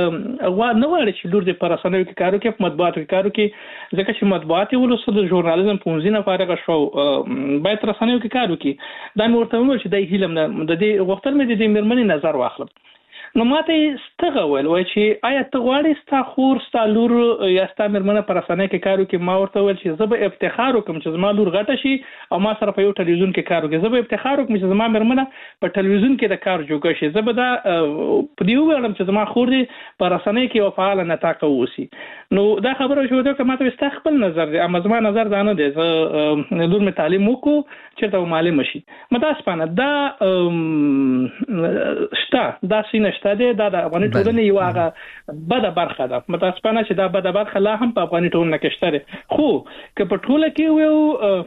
نه وړي چې لور دې په رسنیو کې کار وکړي، په مطبوعاتو کې کار وکړي، ځکه چې مطبوعات یې ولوسته د ژورنالیزم پونځینه فارغه شو باید رسنیو کې کار وکړي. دا مې ورته ویل چې د هیلم نه د دې غوښتل مې د دې مرمنې نظر واخلم. نو ماته ستغه ویل وای چې آیا ته غواړې ستا خور ستا لور یا ستا مرمنه پر رسنۍ کې کار وکړي؟ ما ورته ویل چې زه به افتخار وکم چې زما لور غټه شي او ما سره په یو ټلویزیون کې کار وکړي، زه به افتخار وکم چې زما مرمنه په ټلویزیون کې د کار جوګه شي، زه به دا په دې وګورم چې زما خور دې پر رسنۍ کې یو فعال نتاقه وسی. نو دا خبره شو دا که ماته ستا خپل نظر دی، اما زما نظر دا نه دی، زه لور مې تعلیم وکړو چېرته معلم شي متاسفانه دا شته دا سینه شته دی، دا د افغاني ټولنې یو هغه بده برخه ده. متاسفانه چې دا بده برخه لا هم په افغاني ټولنه کې شته، خو که په ټوله کې یو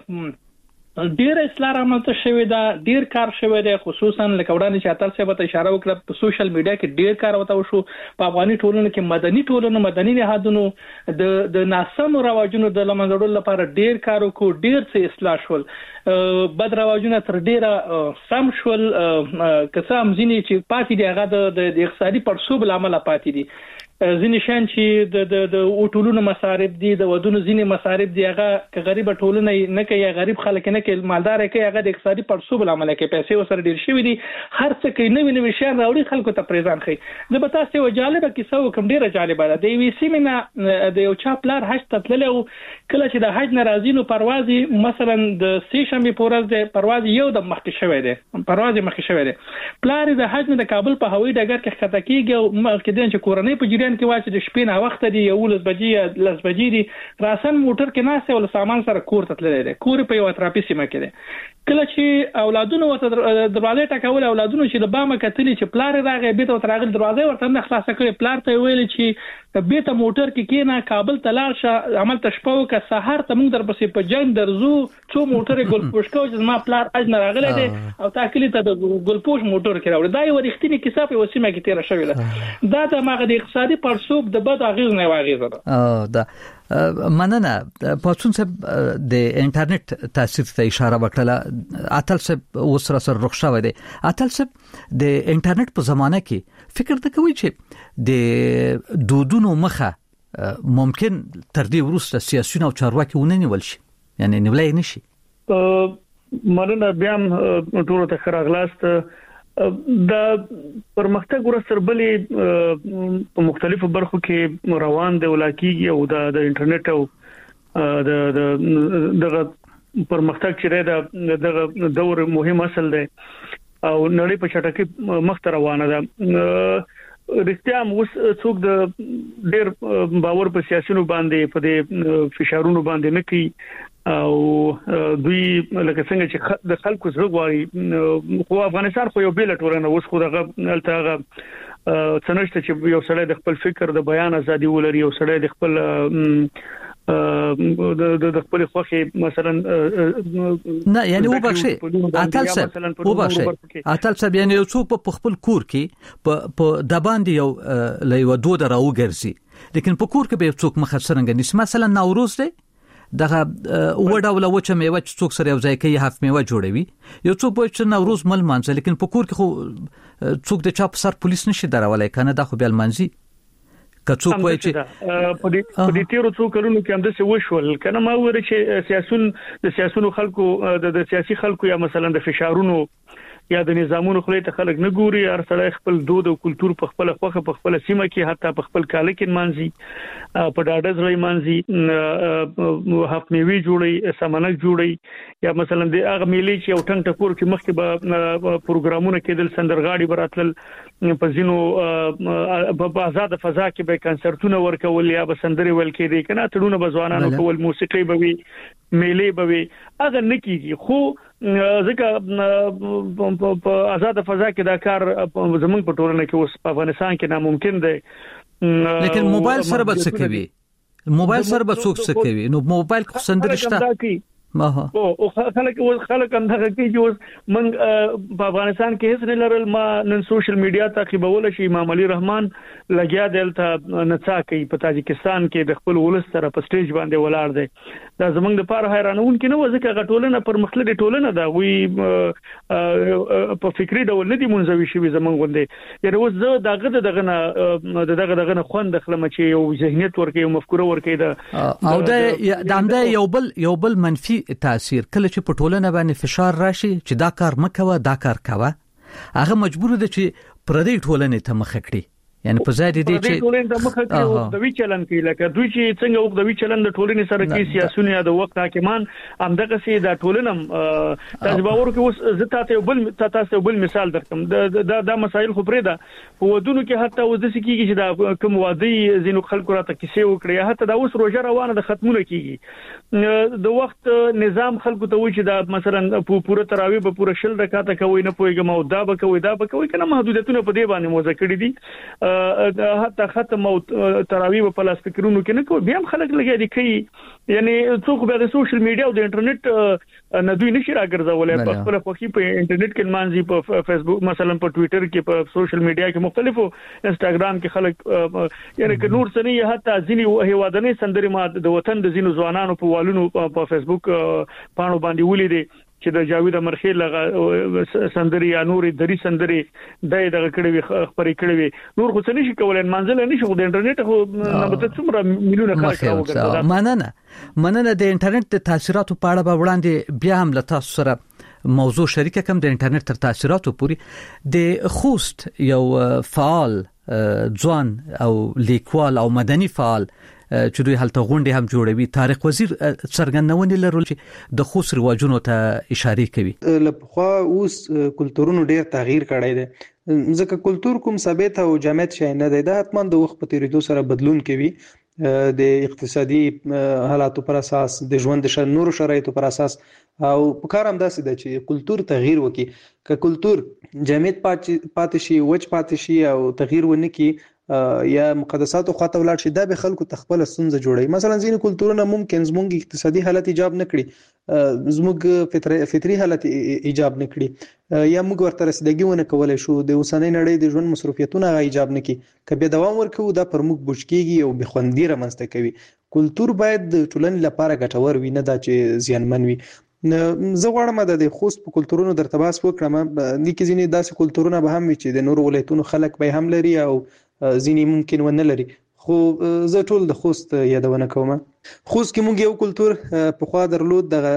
ډیر اصلاح رامنځته شوی دا، ډیر کار شوی دی، خصوصا لکه وړاندې چې اتل صاحب ته اشاره وکړه په سوشل میډیا کې ډیر کار وته وشو. په افغاني ټولنه کې مدني ټولنه مدني نهادونو د ناسمو رواجونو د لمنځلو لپاره ډیر کار وکړو، ډیر څه اصلاح شول، بد رواجونه تر ډیره سم شول، که هم ځینې چې پاتې دي هغه د اقتصادي پړسوب لامل پاتې دي، ځینې شان چې د اوټولونو مصارف دي، د ودونو ځینې مصارف دي، هغه که غریب ټولنه نه کوي، غریب خلک نه کوي، مالدار کوي، هغه د اقتصادي پړسوب لامل کوي، پیسې وسره ډیر شوی دي، هر څه کوي، نوې شی راوړي خلکو ته پریزان خي. زه به تاسو یو جالبه کیسه وکم، ډیره جالبه ده. د یوې سیمې نه د یو چا پلار حج ته تللی و، کله چې د حج نه راځي نو پرواز مثلا د سې شنبې په ورځ د پرواز یو د مخکې شوی دی، پلار د حج نه د کابل په هوایي ډګر کې ښکته کیږي او مخکې دین چې کورنۍ په جریان کې واچي د شپې نه وخت دی 11 بجې 10 بجې دی، راسن موټر کې ناسه ول سامان سره کور ته تللی دی، کور په یو اطرافي سیمه کې دی. کله چې اولادونو ورته دروازه ټکول، اولادونو چې د بامه کتلی چې پلار راغی، بیت او تراغل دروازه ورته نه خلاص کړي، پلار ته ویل چې بیت موټر کې کېنه کابل ته لاړ شه، عمل تشپو که سحر ته موږ در پسې په جنگ درځو، څو موټر ګل پوش کو چې ما پلار اج نه راغلی دی او تاکلی ته د ګل پوش موټر کې راوړي. دا یو رښتینی کیسه په وسیمه کې تیر شوې ده. دا د ماغه د اقتصادي پړسوب د بد اغیز نه واغیزه ده. دا مننه. پاتون صاحب د انټرنیټ تاثیر ته اشاره وکړه، اتل صاحب وسره سره رخصه دی. اتل صاحب د انټرنیټ په زمانه کې فکر ته کوي چې د دودونو مخه ممکن تر دې وروسته سیاسيون او چارواکي ونیول شي، یعنی نیولای نشي. مننه بیا ټول ته خراغلاست. دا پرمختګ ورسره بلې په مختلفو برخو کې روان دی ولاکیږي او د انټرنیټ او د پرمختګ چې د دور مهم اصل دی او نړۍ په چټکۍ مخ ته روانه ده رښتیا اوس څوک د ډېر باور په سیاسيونو باندې په دې فشارونو باندې نه کوي او دوی لکه څنګه چې د خلکو زړه غواړي خو افغانستان خو یو بیل ټولنه اوس خو دغه التهغه څنګه چې یو سړی د خپل فکر د بیان ازادي ولري یو سړی د خپل د خپل خوخي مثلا نه یعنی وبخشي اتل صاحب یعنی یو څوک په خپل کور کې په د باندې یو لایو دوه دراو ګرځي لیکن په کور کې به څوک مخسرنګ نس مثلا نوروز دی دغه وډاوله وچه میوه چې څوک سره یو ځای کې هاف میوه جوړوي یو څوک به چې نوروز مل مانځي لیکن په کور کې خو څوک د چا په سر پولیس نشي درولای کنه دا خو بیا مانځي کڅوک وای چې په دې تیرو څو کلونو کې هم د څه وشول کنه ما وره چې سیاسيونو خلکو د سیاسي خلکو یا مثلا د فشارونو یا د نظامونو خلې ته خلک نه ګوري هر سړی خپل دود او کلچر په خپل خوخه په خپل سیمه کې حتی په خپل کال کې مانځي په ډاډه ځای مانځي هاف میوي جوړي سمنک جوړي یا مثلا د هغه میلې چې یو ټنګ ټکور کې مخکې به پروګرامونه کېدل سندرغاړي براتل په زینو په آزاد فضا کې به کنسرتونه ورکول یا به سندري ول کېدي کنه تړونه بزوانانو کول موسیقي به وي میلې به وي هغه نکېږي خو ځکه په آزاد فضا کې دا کار زمونږ په ټولنه کې اوس په افغانستان کې ناممکن دی لیکن موبایل سره به څه کوي موبایل سره به څه کوي نو موبایل خو سندرشته او خلک هم دغه کې چې من په افغانستان کې هیڅ نه لرل ما نن سوشل میډیا تعقیبول شي امام علي رحمان لګیا دلته نڅا کوي په تاجکستان کې د خپل ولس سره په سټیج باندې ولاړ دی دا زمونږ د پاره حیرانون کې نه وځي چې غټولنه پر مخلدي ټولنه دا وی په فکری ډول نه دي منځوي شي زمونږ غوندي یره اوس زه دغه نه خوند خلم چې یو ذهنیت ورکې یو مفکوره ورکې او دا یو بل منفي تاثیر کله چې په ټولنه باندې فشار راشي چې دا کار مکوه دا کار کوه هغه مجبور دي چې پردي ټولنه ته مخ کړي یعنی په ځای دي چې ټولنه د مخ کړي د وی چلن کوي لکه دوی چې څنګه او د وی چلن د ټولنې سره کې سیاسيون یا د وخت حاکمان همدغه سي د ټولنه تاسو باور کې اوس زه تاسو بل مثال درکم دا مسایل خو پرې ده په ودونو کې حتی اوس د سکیږي چې دا کوم وادي زینو خلکو راته کیسه وکړي حتی دا اوس روزه روانه د ختمونه کیږي د وخت نظام خلکو ته وایي چې دا مثلا پوره تراوی به پوره شل رکعاته کوي نه پويګم او دا به کوي کنه محدودیتونه په دې باندې موزه کړی دي حتی ختم او تراوی په پلاس فکرونو کې نه کوي بیا هم خلک لګي دي کوي یعنی څوک به د سوشل میډیا او د انټرنیټ نه دوی نشي راګرځولای په خپل خوخي په انټرنیټ کې مانځي په فیسبوک مثلا په ټوئیټر کې په سوشل میډیا کې مختلفو انستګرام کې خلک یعنی که نور سني حتی ځینی هیوادنې سندري ما د وطن د زینو ځوانانو په والونو په فیسبوک پاڼو باندې ولیدي چې د جاوید امرخیل لغه سندري یا نور دری سندري دغه کړي خبرې کړي نور خو څه نشي کولای منځله نشي د انټرنیټ خو نبته څومره میلیونه خلک راوګرځي مننه د انټرنیټ د تاثیراتو په اړه به وړاندې بیا هم له تاسو سره موضوع شریکه کوم د انټرنیټ تر تاثیراتو پورې د خوست یو فعال ځوان او لیکوال او مدني فعال چې دوی هلته غونډې هم جوړوي طارق وزیر څرګندونه لرل چې د خوست رواجونو ته اشاره کوي لپاره اوس کلتورونو ډیر تغییر کړی دی ځکه کلتور کوم ثابت او جامد شي نه دی دا حتمان د وخت په تیریدو سره بدلون کوي د اقتصادي حالاتو پر اساس د ژوند د نورو شرایطو پر اساس او په کار هم داسې ده چې کلتور تغییر وکړي که کلتور جامد پاتې شي وچ پاتې شي او تغییر ونه کړي یا مقدسات او خاطر ولر شي دا به خلکو تخپل سنځ جوړي مثلا ځینې کلتورونه ممکن زموږ اقتصادي حالت ایجاب نه کړي زموږ فطري حالت ایجاب نه کړي یا موږ ورته رسیدګي ونه کولای شو د اوسنۍ نړۍ د ژوند مصرفیتونه ایجاب نه کړي کبه دوام ورکو دا پر موږ بوشکیږي او بخوندی رامنځته کوي کلتور باید د ټولنې لپاره ګټور وي نه دا چې زیانمن وي زه غواړم د خوست په کلتورونو د ارتباط وکړم د کې ځینې داسې کلتورونه به هم وي چې د نور ولایتونو خلک به هم لري او ځینې ممکن ونه لري خو زه ټول د خوست یادونه کوم خوست کې موږ یو کلتور په خوا درلود د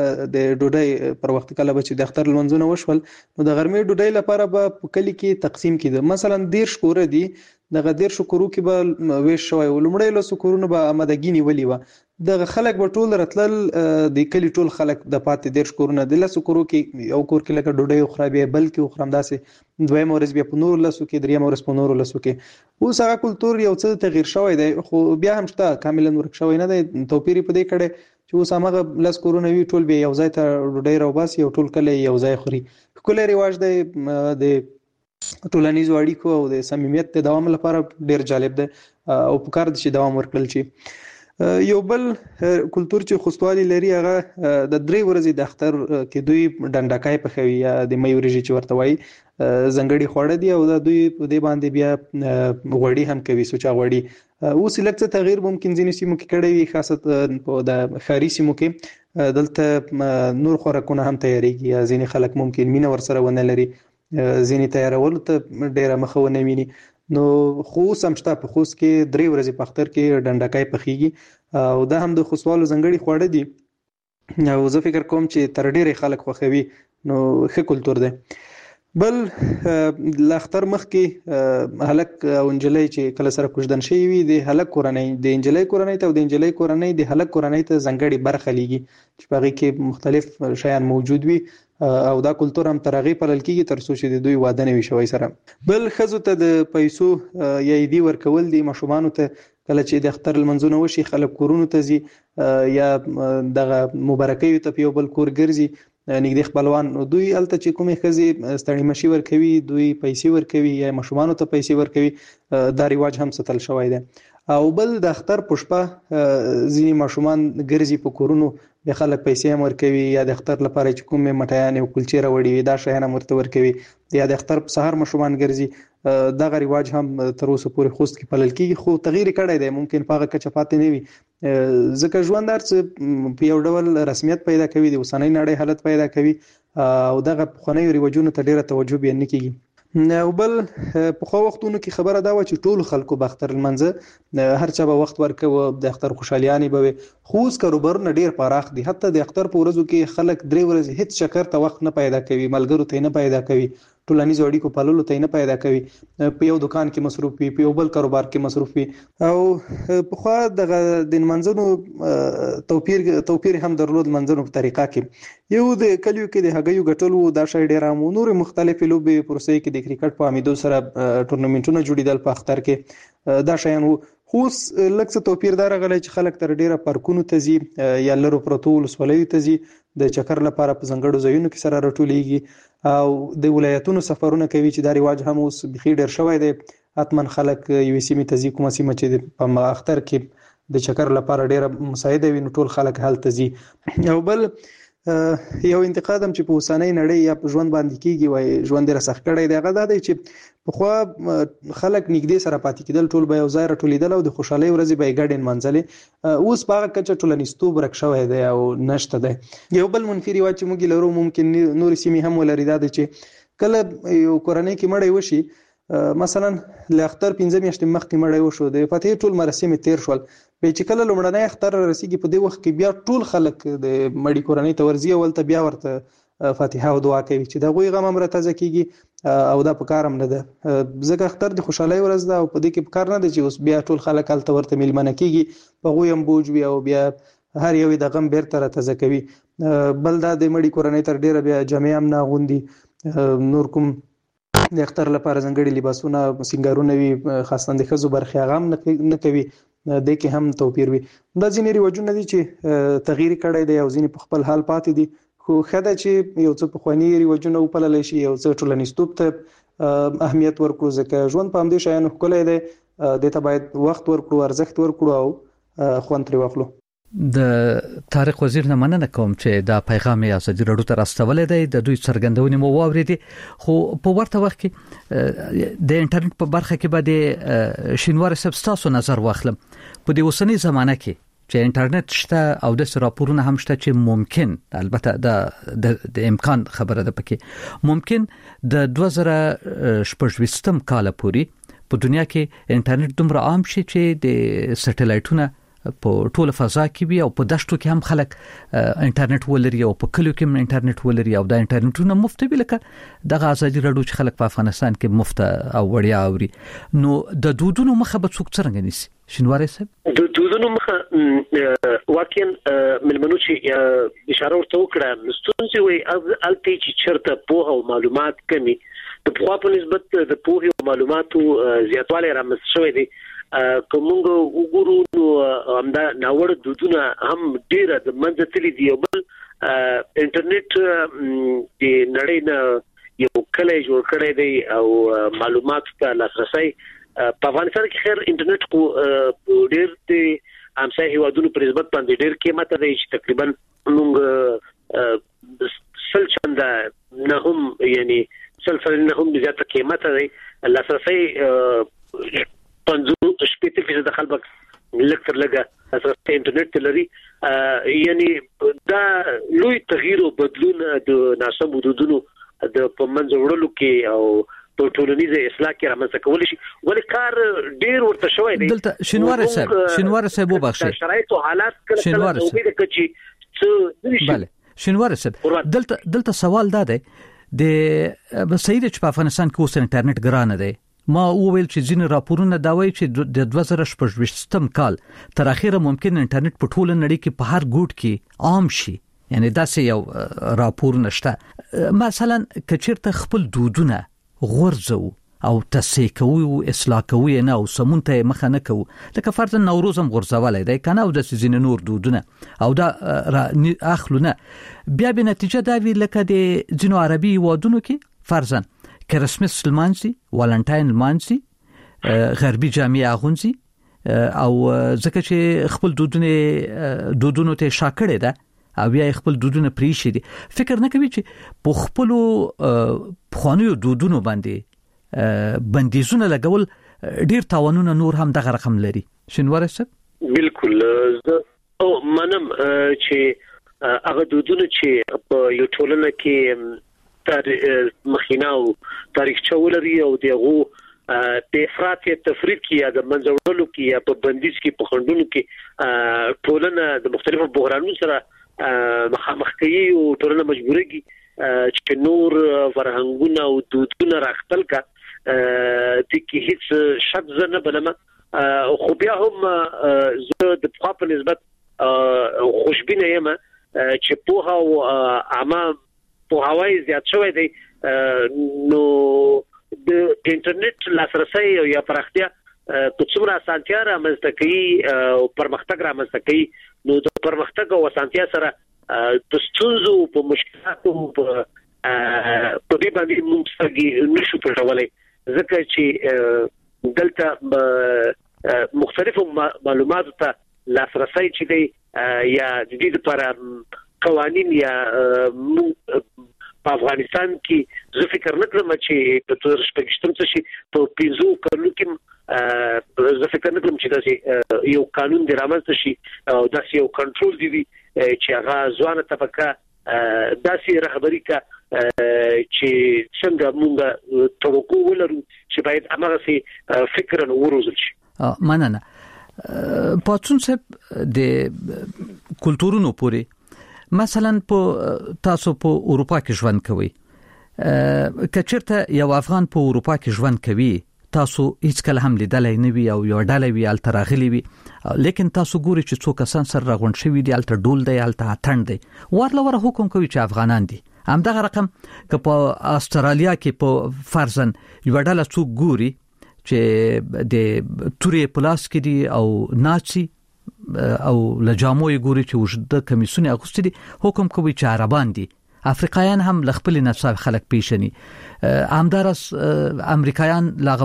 ډوډۍ پر وخت کله به چې د اختر لمنځونه وشول نو د غرمې ډوډۍ لپاره به په کلی کې تقسیم کیده مثلا 10 شکور دي دغه 10 شکورو کې به ویش شوی ولومړی له شکورونو به آمادګی نیولې و د خلک په ټول راتلل د کلی ټول خلک د پاتې دیرش کورونه د لاسو کورو کې یو کور کې لکه ډوډۍ خرابې بلکې خرام داسې دویم ورځ بیا په نور لاسو کې دریم ورځ په نور لاسو کې اوس هغه کلتور یو څه تغییر شوی دی خو بیا هم شته کاملا ورک شوی نه دی توپیر په دې کړي چې اوس هغه لاس کورونه وی ټول به یو ځای ته ډوډۍ راوباسي او ټول کله یو ځای خوري کله رواج دی د ټولنیزو اړیکو او د صمیمیت د دوام لپاره ډیر جالب دی او په کار دي چې دوام ورکړل شي یو بل کلتور چې خوستوالي لري هغه د 3 ورځې د اختر کې دوی ډنډکای پخوي یا د مې ورځې چې ورته وایي زنګړي خوړه دي او د دوی په دې باندې بیا غوړي هم کوي سوچا غوړي اوس لکه تغییر ممکن ځینې سیمو کې کړی وي خاصه په د خاري سیمو کې دلته نور خوراکونه هم تیاریږي یا ځینې خلک ممکن مینه ورسره ونه لري ځینې تیارول ته ډیره مخونه مینی نو خو سمشته په خوست کې 3 ورځې په اختر کې ډنډکای پخېږي او دا هم د خوستوالو زنګړي خوړه دي او زه فکر کوم چې تر ډیره خلک خوخوي نو ښه کلتور دی بل د اختر مخ کې هلک او انجلۍ چې کله سره کوژدن شي وي د هلک کورنۍ د انجلۍ کورنۍ ته او د انجلۍ کورنۍ د هلک کورنۍ ته زنګړي برخه لګي چې په هغه کې مختلف شیان موجود وي او دا کلتور هم ترغه پلل کیږي تر څو چې د دوی واده نه وي شوی سره بل خزو ته د پیسو یا ایدي ورکول دي مشومان ته کله چې د اختر المنځونه وشي خلک کورونو ته زی یا دغه مبارکي ته یو بل کور ګرځي نګدي خپلوان دوی الته چې کومه خزي ستړي مشي ورکوي دوی پیسې ورکوي یا مشومان ته پیسې ورکوي دا ریواج هم ستل شوی دی او بل د اختر پښپا ځینی مشومان ګرځي په کورونو د خلک پیسې هم ورکوي یا د اختر لپاره چې کومه مټیان او کلچې راوړي دا شیان هم ورته ورکوي یا د اختر په سحر مشومان ګرځي دا ریواج هم تر اوسه پورې خوست کې پلل کیږي خو تغییر کړی دی ممکن په هغه کچه پاتې نه وي ځکه ژوندار چې په یو ډول رسمیت پیدا کوي د اوسنۍ نړۍ حالت پیدا کوي او دغه خنۍ ریواجونو ته ډیره توجه به نه کیږي او بل په خو وختونو کې خبره دا و چې ټول خلکو به اختر المنځ هر چا به وخت ورکوي د اختر خوشحاليانه به خوز کاروبار نه ډیر پراخ دي حتی د اختر په ورځو کې خلک 3 ورځې هیڅ چکر ته وخت نه پیدا کوي ملګرو ته نه پیدا کوي ټولنیزو اړیکو په لولو ته نه پیدا کوي په یو دکان کې مصروف وي په یو بل کاروبار کې مصروف وي او په خو د منځونو توپیر هم درلود منځونو په طریقه کې یو د کلیو کې د هغیو غټلو د شای ډیر نور مختلفې لوبې پروسې کې د کرکټ په امیدو سره ټورنمنټونه جوړیدل په اختر کې دا شیان خو لکه توپیر دار غلې چې خلک تر ډیره پارکونو ته زی یا لرو پروتول سولې ته زی د چکر لپاره په زنګړو ځایونو کې سره راټولېږي او د ولایتونو سفرونه کوي چې دا ریواج هم اوس بخیر ډیر شوی دی اتمن خلک یو سیمه ته زی کومه سیمه چې په اختر کې د چکر لپاره ډیره مساعده وي نو ټول خلک حل ته زی او بل یو انتقاد هم چې په اوسنۍ نړۍ یا په ژوند باندې کیږي وای ژوند ډیر سخت کړی دی هغه دا دی چې په خو خلک نږدې سره پاتې کېدل ټول به یو ځای راټولیدل او د خوشحالي ورځې به ګډین منځلې اوس په هغه کچه ټولنیزتوب ورک شوی دی او نشته دی یو بل منفي ریواج چې موږ لرو ممکن نور سیمې هم ولري دا دی چې کله یو کورنۍ کې مړی وشي مثلا ل اختر 15 میاشتې مخکې مړی وشو د فاتحه ټول مراسم تیر شول په چې کله لومړنۍ اختر رسیدي په دې وخت کې بیا ټول خلک د مړی کورنۍ ته ورځي او ته بیا ورته فاتحه او دعا کوي چې دا غوي غم امرته ځکیږي او دا په کارم نه ده ځکه اختر د خوشحالي ورځ ده او په دې کې په کار نه ده چې اوس بیا ټول خلک الته ورته میلمنه کیږي په غوي هم بوج وي او بیا هر یو د غم بیرته راته ځکوي بل دا د مړی کورنۍ تر ډیره بیا جامع هم نه غوندي نور کوم د اختر لپاره ځنګړي لباسونه سنگارونه وي خاصه د خزو برخه غم نه کوي د کې هم توپیر وي دا ځینې ریواجونه دي چې تغییر کړی دی او ځینې په خپل حال پاتې دي خو خدای چې یو څه په خواني ریواجونه په للی شي یو څه ټولنیزتوب ته اهمیت ورکړو ځکه ژوند په همدې شایانو کولای دی د ته باید وخت ورکړو ارزښت ورکړو او خوند ترې واخلو د طارق وزیر نه مننه کوم چې دا پیغام یې ازادي راډیو ته راستولې دی د دوی څرګندونې مو واوریدي خو په ورته وخت کې د انټرنیټ په برخه کې به د شینوار سبستاسو نظر واخلم په دې اوسنۍ زمانه کې چې انټرنیټ شته او د راپورونه هم شته چې ممکن البته د امکان خبره ده پکې ممکن د 2018 کال پورې په دنیا کې انټرنیټ دومره عام شي چې د سټلایټونو په ټوله فضا کې وي او په دشتو کې هم خلک انټرنیټ ولري او په کلیو کې هم انټرنیټ ولري او دا انټرنیټونه مفت وي لکه دغه ازادي راډیو چې خلک په افغانستان کې مفت او وړیا اوري نو د دودونو مخه به څوک څنګه نیسي شینواری صاحب د دودونو مخه واقعا ملمنو چې اشاره ورته وکړه مستونسي وي الته چې چرته په او معلومات کمی د په خپل نسبت د په او معلوماتو زیاتوالی رامنځته شوی دی کومه وګورو نو همدا ناوړ دودونه هم ډیره د منځ تللی دی بل انټرنیټ د نړۍ نه یو کله جوړ کړی دی او معلومات ته لاسرسي په افغانستان کې خیر انټرنیټ کو ډیر د امسای هیوادونو پر نسبت باندې ډیر قیمت دی چې تقریبا موږ سل چنده نه هم یعنی سلسله نه هم زیاته قیمت دی لاسرسي 50% د خلک لکتر لګه لاسرسي انټرنیټ لري یعنی دا لوی تغییر او بدلون د ناسم حدودونو د پمنځ وړلو کې او په ټولنیزه اصلاح کې رامنځته کول شي ولې کار ډیر ورته شوی دی دلته شینواری صاحب وبخښه شرایط او حالات کله امید کوي چې بله شینواری صاحب دلته سوال دا دی د صحیح چې په افغانستان کې اوس انټرنیټ ګران دی ما وویل چې ځینې راپورونه دا وایي چې د 2018 کال تر اخره ممکن انټرنیټ په ټوله نړۍ کې په هر ګوټ کې عام شي یعنی دا سه یو راپور نشته مثلا کچیرته خپل دودونه غورځو او تصحیح کوي او اصلاح کوي نه او سمونته مخه نه کوي لکه فرض نوروز هم غورځولای دی کنه او د سيزین نور دودونه او دا اخلونه بیا به نتیجه دا وی لکه د جنو عربي ودونو کې فرضاً کرسمس لمانځي والنټاین لمانځي غربي جامعه اغونځي او ځکه چې خپل دودونو ته شاکړه ده او بیا خپل دودونه پریشي دي فکر نه کوي چې په خپل خوانیو دودونو باندې بندیزونه لګول ډیر تاوانونه نور هم دغه رقم لري شینواری صاحب بالکل او منم چې هغه دودونه چې په یو ټولنه کې مخیناو تاریخ چولري او دغه د افراط یا تفریط کې یا د منځوړلو کې یا په بندیز کې په خندونو کې ټولنه د مختلفو بحرانونو سره مخامخ کوي او ټولنه مجبورېږي چې نور فرهنګونه او دودونه راخپل کا د کې هیڅ شک نه بلمه خو بیا هم زه د په نسبت خوشبینه یم چې په او عامه په هواي زیات شوی دی نو د انټرنیټ لاسرسي یا پراختیا په څومره اسانتیا رامنځته کوي او پرمختګ رامنځته کوي نو د پرمختګ او اسانتیا سره د ستونزو په مشکلاتو په دې باندې موږ نشو پټولای ځکه چې دلته مختلفو معلوماتو ته لاسرسي چې دی یا د دې لپاره قوانين یا په افغانستان کې زه فکر نه کوم چې په تور شپږشتم څه شي په 15 کلو کې زه فکر نه کوم چې دا یو قانون دی رامنځته شي او دا یو کنټرول دی چې هغه ځوانه طبقه داسې رهبری کا چې څنګه موږ توقع ولرو چې باید هغه سي فکر وروزل شي مننه پاتون صاحب د کلتورونو پوري مثلا په تاسو په اروپا کې ژوند کوي کچرته یو افغان په اروپا کې ژوند کوي تاسو هیڅ کله هم لیدلای نه وي او یو ډله وی التراغلی وي لیکن تاسو ګوري چې څوک کسان سره راغون شوی دی الته ډول دی الته اتند دی ورلوره حکم کوي چې افغانان دي همدغه رقم که په استرالیا کې په فرضاً یو ډله څوک ګوري چې د توري پلاس کې دي او ناچي او لجامو یې ګوري چې وجود کمیسونه اغوستي دي حکم کوي چې عربان دي افریقایان هم لخپل نصاب خلک پیشني همدارس امریکایان لاغه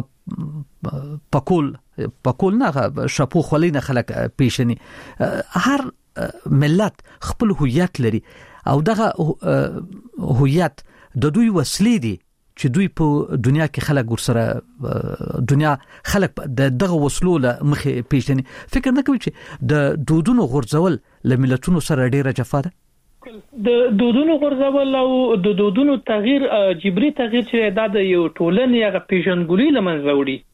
پکول نه شپو خلینه خلک پیشني هر ملت خپل هویت لري او دغه هویت د دوی وسلې دي چې دوی په دنیا کې خلک ورسره دنیا خلک دغه وسلو له مخې پیژني فکر نه کوي چې د دودونو غورځول له ملتونو سره ډیره جفا ده د دودونو غورځول او د دودونو تغییر جبري تغییر چې د یو ټولنې هغه پیژنګلوي لمنځه وړي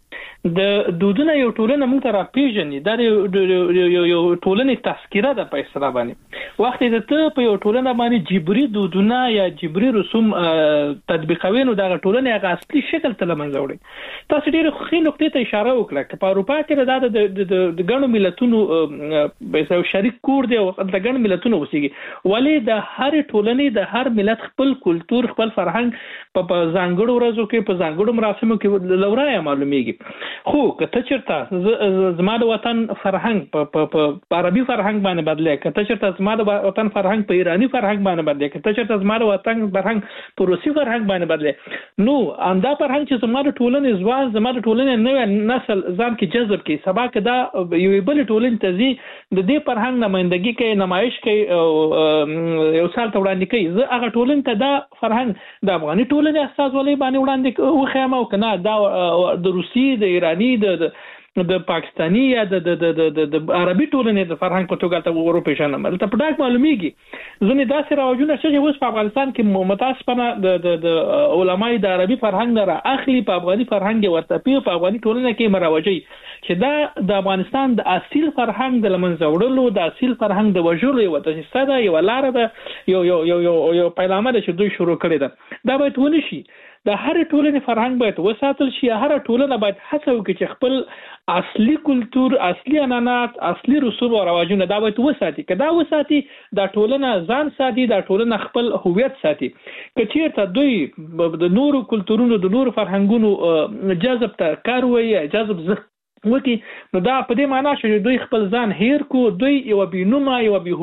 د دودونه یو ټولنه موږ ته راپیژني دا یو ټولنې تذکره ده په اصطلاح باندې وخت ته په یو ټولنه باندې جبري دودونه یا جبري رسوم تطبیقوي نو دا ټولنه هغه اصلي شکل ته لمنځه وړي تاسو ډېر ښه نقطې ته اشاره وکړه په اروپا کې دا د ګڼو ملتونو به یو شریک کور دی او د ګڼو ملتونو وسیږي ولې د هر ټولنې د هر ملت خپل کلچر خپل فرهنګ په ځانګړو ورځو کې په ځانګړو مراسمو کې لورای معلومیږي خو کته چرته زما د وطن فرهنګ په عربي فرهنګ باندې بدله کته چرته زما د وطن فرهنګ په ایرانی فرهنګ باندې بدله کته چرته زما د وطن فرهنګ په روسي فرهنګ باندې بدله نو اندا فرهنګ چې زما د ټولنې ځوان زما د ټولنې نوې نسل ځان کې جذب کی سبا کې دا یو بل ټولنې تزي د دې فرهنګ نمائندګي کوي نمایش کوي یو سال ته وړاندې کوي زه هغه ټولنې ته دا فرهنګ د افغاني ټولنې اساس ولې باندې وړاندې وخیمه او کنه دا د روسي د ایرانی د پاکستانی یا د عربي ټولنې د فرهنګ په توګه ته ورپېژنم ته په ډاګ معلومیږي ځنې داسې راوجونه چې اوس په افغانستان کې متاسفانه د علماي د عربي فرهنګ نه اخلي په افغاني فرهنګ ورته په افغاني ټولنه کې مروجي چې دا د افغانستان د اصیل فرهنګ د لمنځه وړلو د اصیل فرهنګ د وژلو یو تاسیسه ده یو لار ده یو پیغام ده چې دوی شروع کړی ده دا باید ونی شي د هر ټولنې فرهنګ باید وساتل شي هر ټولنه باید هڅه وکړي چې خپل اصلي کلچر اصلي عنعنات اصلي رسوم او رواجونه دا باید وساتي کدا وساتي دا ټولنه ځان ساتي دا ټولنه خپل هویت ساتي کچیرته دوی د نورو کلچرونو د نورو فرهنګونو جذب ته کار وایي جذب وکي نو دا په دې معنی چې دوی خپل ځان هیر کو دوی یو بینومه یو به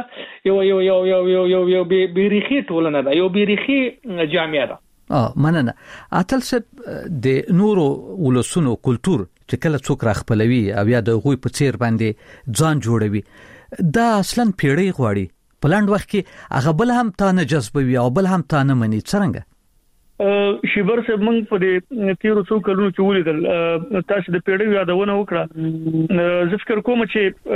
هویت یو بیریخي ټولنه ده یو بیریخي جامعه ده مننه اتل سب د نورو ولسونو کلچر چې کله څوک راخپلوي او یا د غوي په څیر باندې ځان جوړوي دا اصلا پیړۍ غواړي په لاند وخت کې هغه بل هم تا نه جذبوي او بل هم تا نه مني څنګه شیبر صاحب موږ په دې تیرو څو کلونو کې ولیدل تاسو د پیړیو یادونه وکړه زه فکر کوم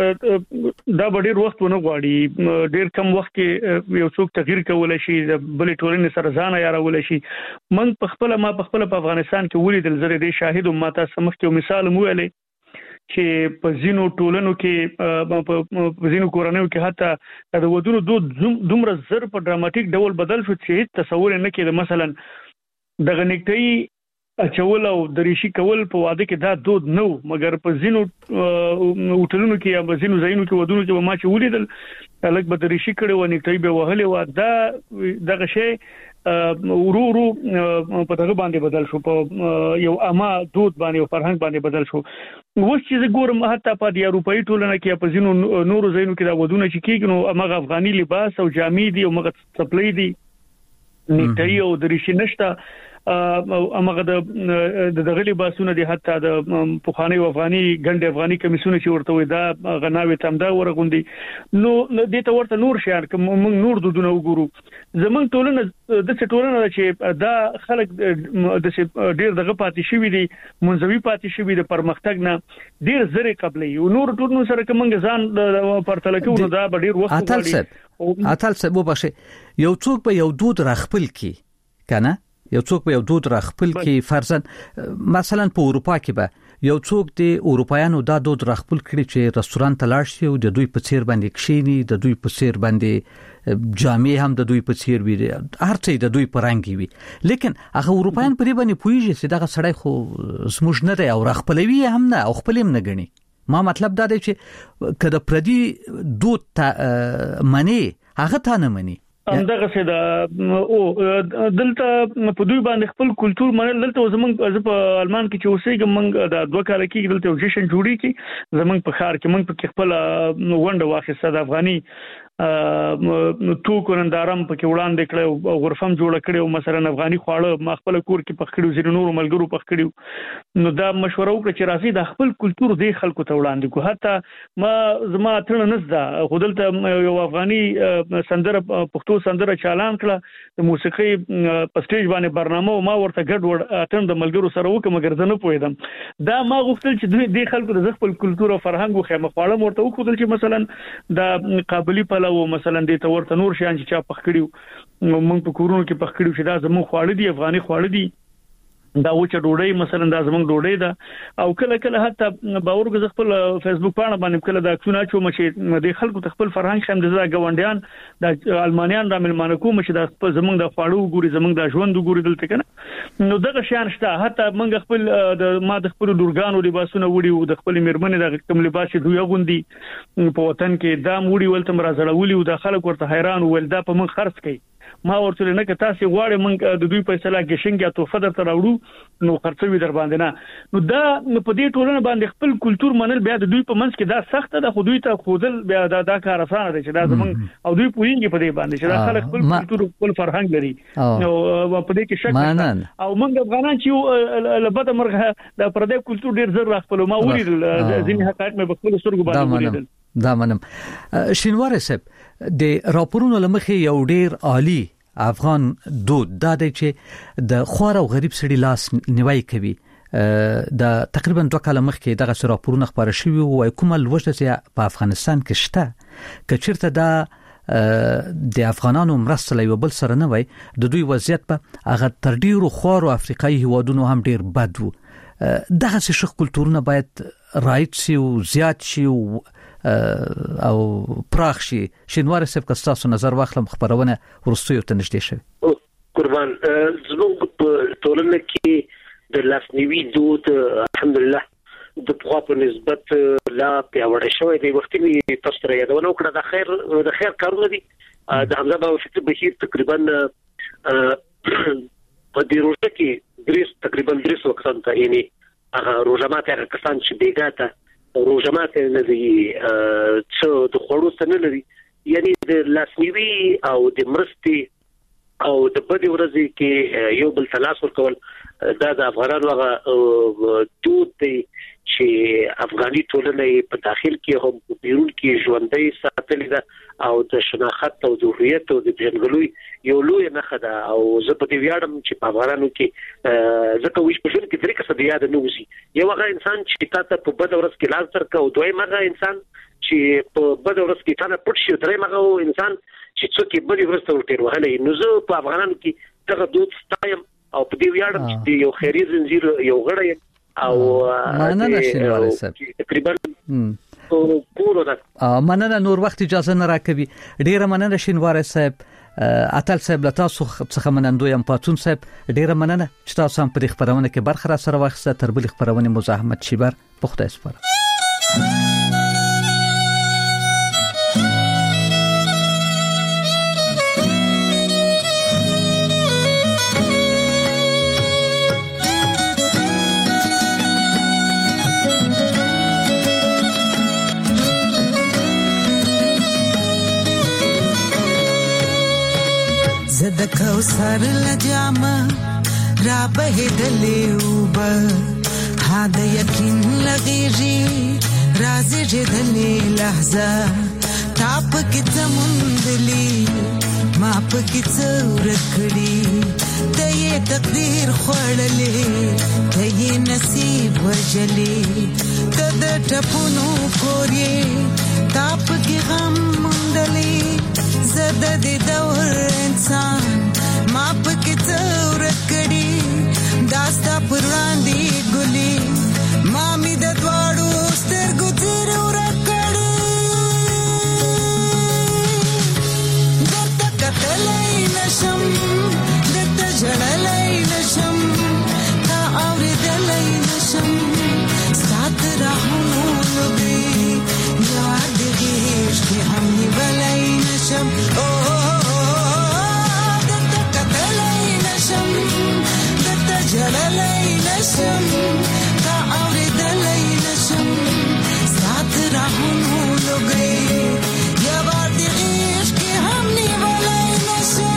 چې دا ډېر وخت ونه غواړي ډېر کم وخت کې یو څوک تغییر کولای شي د بلې ټولنې سره ځان یارولای شي موږ په خپل په افغانستان کې ولیدل زه دې شاهد ما تاسو مخ کې مثال مو ویلې چې په زینو ټولنو کې په زینو کورنیو کې حتی د ودونو دومره زر په ډراماتیک ډول بدل شو چې تصور نه کېده مثلا د غنیکټي اچول او دریشي کول په واده کې دا دود نو مګر په زینو هوټلونو کې یا په زینو ځایونو کې ودونو کې ما چې ولیدل الګ به دریشي کړي و نیکټي به وهلې و دا دغه شی ورو په دغه باندې بدل شو په یو اما دود باندې او فرهنګ باندې بدل شو اوس چې ګورم حتی په د اروپאי ټولنه کې په زینو نورو ځایونو کې دا ودونه چې کېږي نو هغه افغاني لباس او جامې دي او هغه سپلې دي نیکټي او دریشي نشته امغه د دغه لباسونه دي حتی د پوخانی افغاني ګنډ افغاني کمیسونه چې ورته وي دا غناوي تمدا ورغوندي نو د ته ورته نور شهر کوم موږ نور دودونه وګورو زمونږ ټولنه د څه ټولنه چې دا خلک د ډیر دغه پاتې شوی دي منځوي پاتې شوی دي پرمختګ نه ډیر زری قبلې او نور ټولنه سره کوم ځان پرتل کوو دا ډیر وخت اتل سبب بشه یو څوک به یو دود راخپل کی کنه یو څوک به یو دود راخپل کی فرضاً مثلا په اروپا کې به یو څوک د اروپایانو دا دود راخپل کړي چې رستوران ته لاړ شي او د دوی په څیر باندې کښینی د دوی په څیر باندې جامې هم د دوی په څیر وي هر څه د دوی په رنګ وي لیکن هغه اروپایان په دې باندې پوهیږي چې دا سړی خو زموږ نه دی او راخپلوي هم نه او خپلیم نه غني ما مطلب دا دی چې کله پردي دود ته منی هغه ته نه منی همدغه څه دا او دلته په دوی باندې خپل کلچر منل دلته زمونږ په آلمان کې چې اوسېږم موږ د دوه کال کې دلته جشن جوړی کی زمونږ په خار کې موږ په خپل ونډه واخیسته د افغاني تو کورندارم په کې وړاندې کړو او غرفم جوړ کړو مثلا افغاني خواړه ما خپل کور کې پخ کړو زیر نور ملګرو پخ کړو نو دا مشوره وکړه چې راځي د خپل کلچر دی خلکو ته وړاندې کو حتی ما زما تر نزدا خودلته یو افغاني سندره پښتو سندره چالان کړه د موسیقي په سټیج باندې برنامه ما ورته ګډ وډ اتم د ملګرو سره وکم مګر زه نه پوهیدم دا ما غوښتل چې د خلکو د خپل کلچر او فرهنګ خو مخاله ورته وکړل چې مثلا د قابلی په او مثلا د تورته نور شان چې چا پخ کړیو موږ په کورونو کې پخ کړیو چې دا زموږ خواړه دي افغاني خواړه دي دا وچه ډوډۍ مثلا دا زمونږ ډوډۍ ده او کله کله حتی باورګ خپل فیسبوک باندې باندې کله دا څونه چې د خلکو خپل فرهنګ هم د غونډیان د المانیان د ملمانه کوم چې د زمونږ د خواړو ګوري زمونږ د ژوند ګوري دلته کنه نو دغه شان شته حتی موږ خپل د ما د خپل لورګانو لباسونه وړي او د خپل میرمنې د کوم لباس چې دوی غوندي په وطن کې دا وړي ولته مرزړولي او د خلک ورته حیران ول دا په من خرڅ کوي ما ورته نه که تاسو غواړئ موږ د دوی فیصله کې شنګه توفه درته راوړو نو خرڅوي در باندې نه نو دا په دې ټولنه باندې خپل کلچر منل بیا د دوی په منځ کې دا سخت ده خو دوی ته خودل بیا دا کار آسان دی چې دا زمونږ او دوی پوینګي په دې باندې چې دا خلک خپل کلچر خپل فرهنګ لري نو په دې کې شک او موږ افغانان چې لبد مرغه د پردې کلچر ډیر زر راخپلو ما ولیدل ځینې حقایق مې په خپل سترګو باندې ولیدل دا منم شینوار صاحب د راپورونو لمخې یو ډیر عالی افغان دود دا دی چې د خوار او غریب سړي لاس نیوي کوي د تقریبا 2 کال مخکې دغه راپورونه خبره شوی او کومه لوجه چې په افغانستان کې شته کچیرته دا د افغانانو مرسته له بل سره نه وای د دوی وضعیت په هغه تر ډیرو خوارو افریقایي هیوادونو هم ډیر بد وو دغه څه کلتورونه باید رایټ شي او زیات شي او پراخ شي شینوار صاحب که تاسو نظر واخلم خبرونه ورستیو ته نشته شي قربان زموږ په ټولنه کې د لاسنیوي دود الحمدلله د په نسبت لا پیاوړی شوی دی وخت می تاسو ته یادونه وکړه د خیر کارونه دي د حمزه بابا فکر بشیر تقریبا په دې روزه کې تقریبا 3 وختان ته یعنی هغه روزمات کسان چې بیګاته روزمات نه دي څو د خوړو څنګه لري یعنی د لاسنیوي او د مرستي او د بدی ورځي کې یو بل تلاش ورکول دا د افغانانو هغه دود دی چې افغاني ټولنه په داخل کې هم بیرون کې ژوندۍ ساتلې ده او د شناخت او د هویت او د جنګلوي یو لوی نخښه ده او زه په دې ویاړم چې په افغانانو کې ځکه وښ په ژوند کې درې کسه د یاد نه وځي یو هغه انسان چې تاسو په بد ورځ کې لاس تر کو دوی هغه انسان چې په بد ورځ کې تاسو پټ شي درې هغه انسان چې څوک بد ورځ ته ورته وهلې نو زه په افغانانو کې دغه دود ستایم او په دې ویاړم چې یو خیري زنجیر یو غړی او مننه شینوار صاحب تقریبا مننه نور وخت اجازه نه راکوي ډیره مننه شینوار صاحب اتل صاحب له تاسو څخه منندویم پاتون صاحب ډیره مننه چې تاسو هم په خبرونه کې برخه را سره واخیسته تر بل خبرونه مزاحمت شیبر په خدای سپاره زد کوثر لجامه را بهدلې وبه هاد یقین لغیږي رازي جدلې لحظه تاپ کې زموندلې ما پکې څورکړي ته یې تقدیر خړلې ته یې نصیب وجلې کده ټپونو کورې تاپ کې غم مندلې زد دې دور انسان ما پکې څورکړي داستا پراندې ګلې ما می د دواړو سترګو تیر ورکړي درته کتلې نشم درته جړلې نشم تا اورېدلې نشم سات راهونو لګي یاد دې چې هم نیولې نشم جلالای نشم تا اوریدلای نشم سات راهونو لګي یا باندې عشق هم نیولای نشم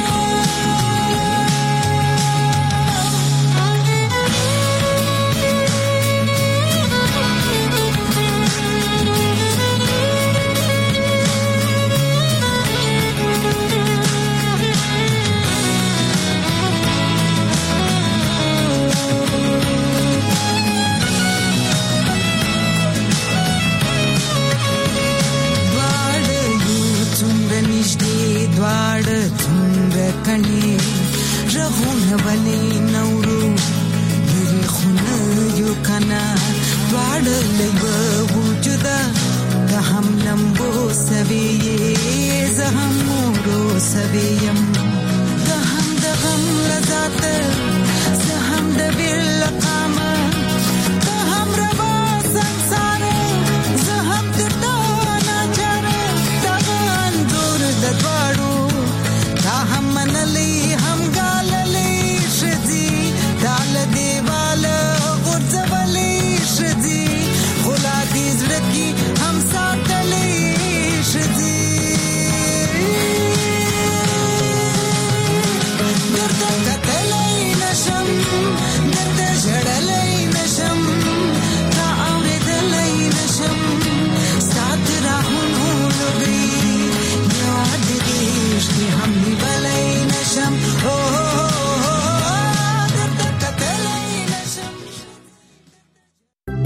دواړه لږه وجوده که هم لمبو سوي زه هم مورو سوي يم که هم د غم لذات زه هم د بل قام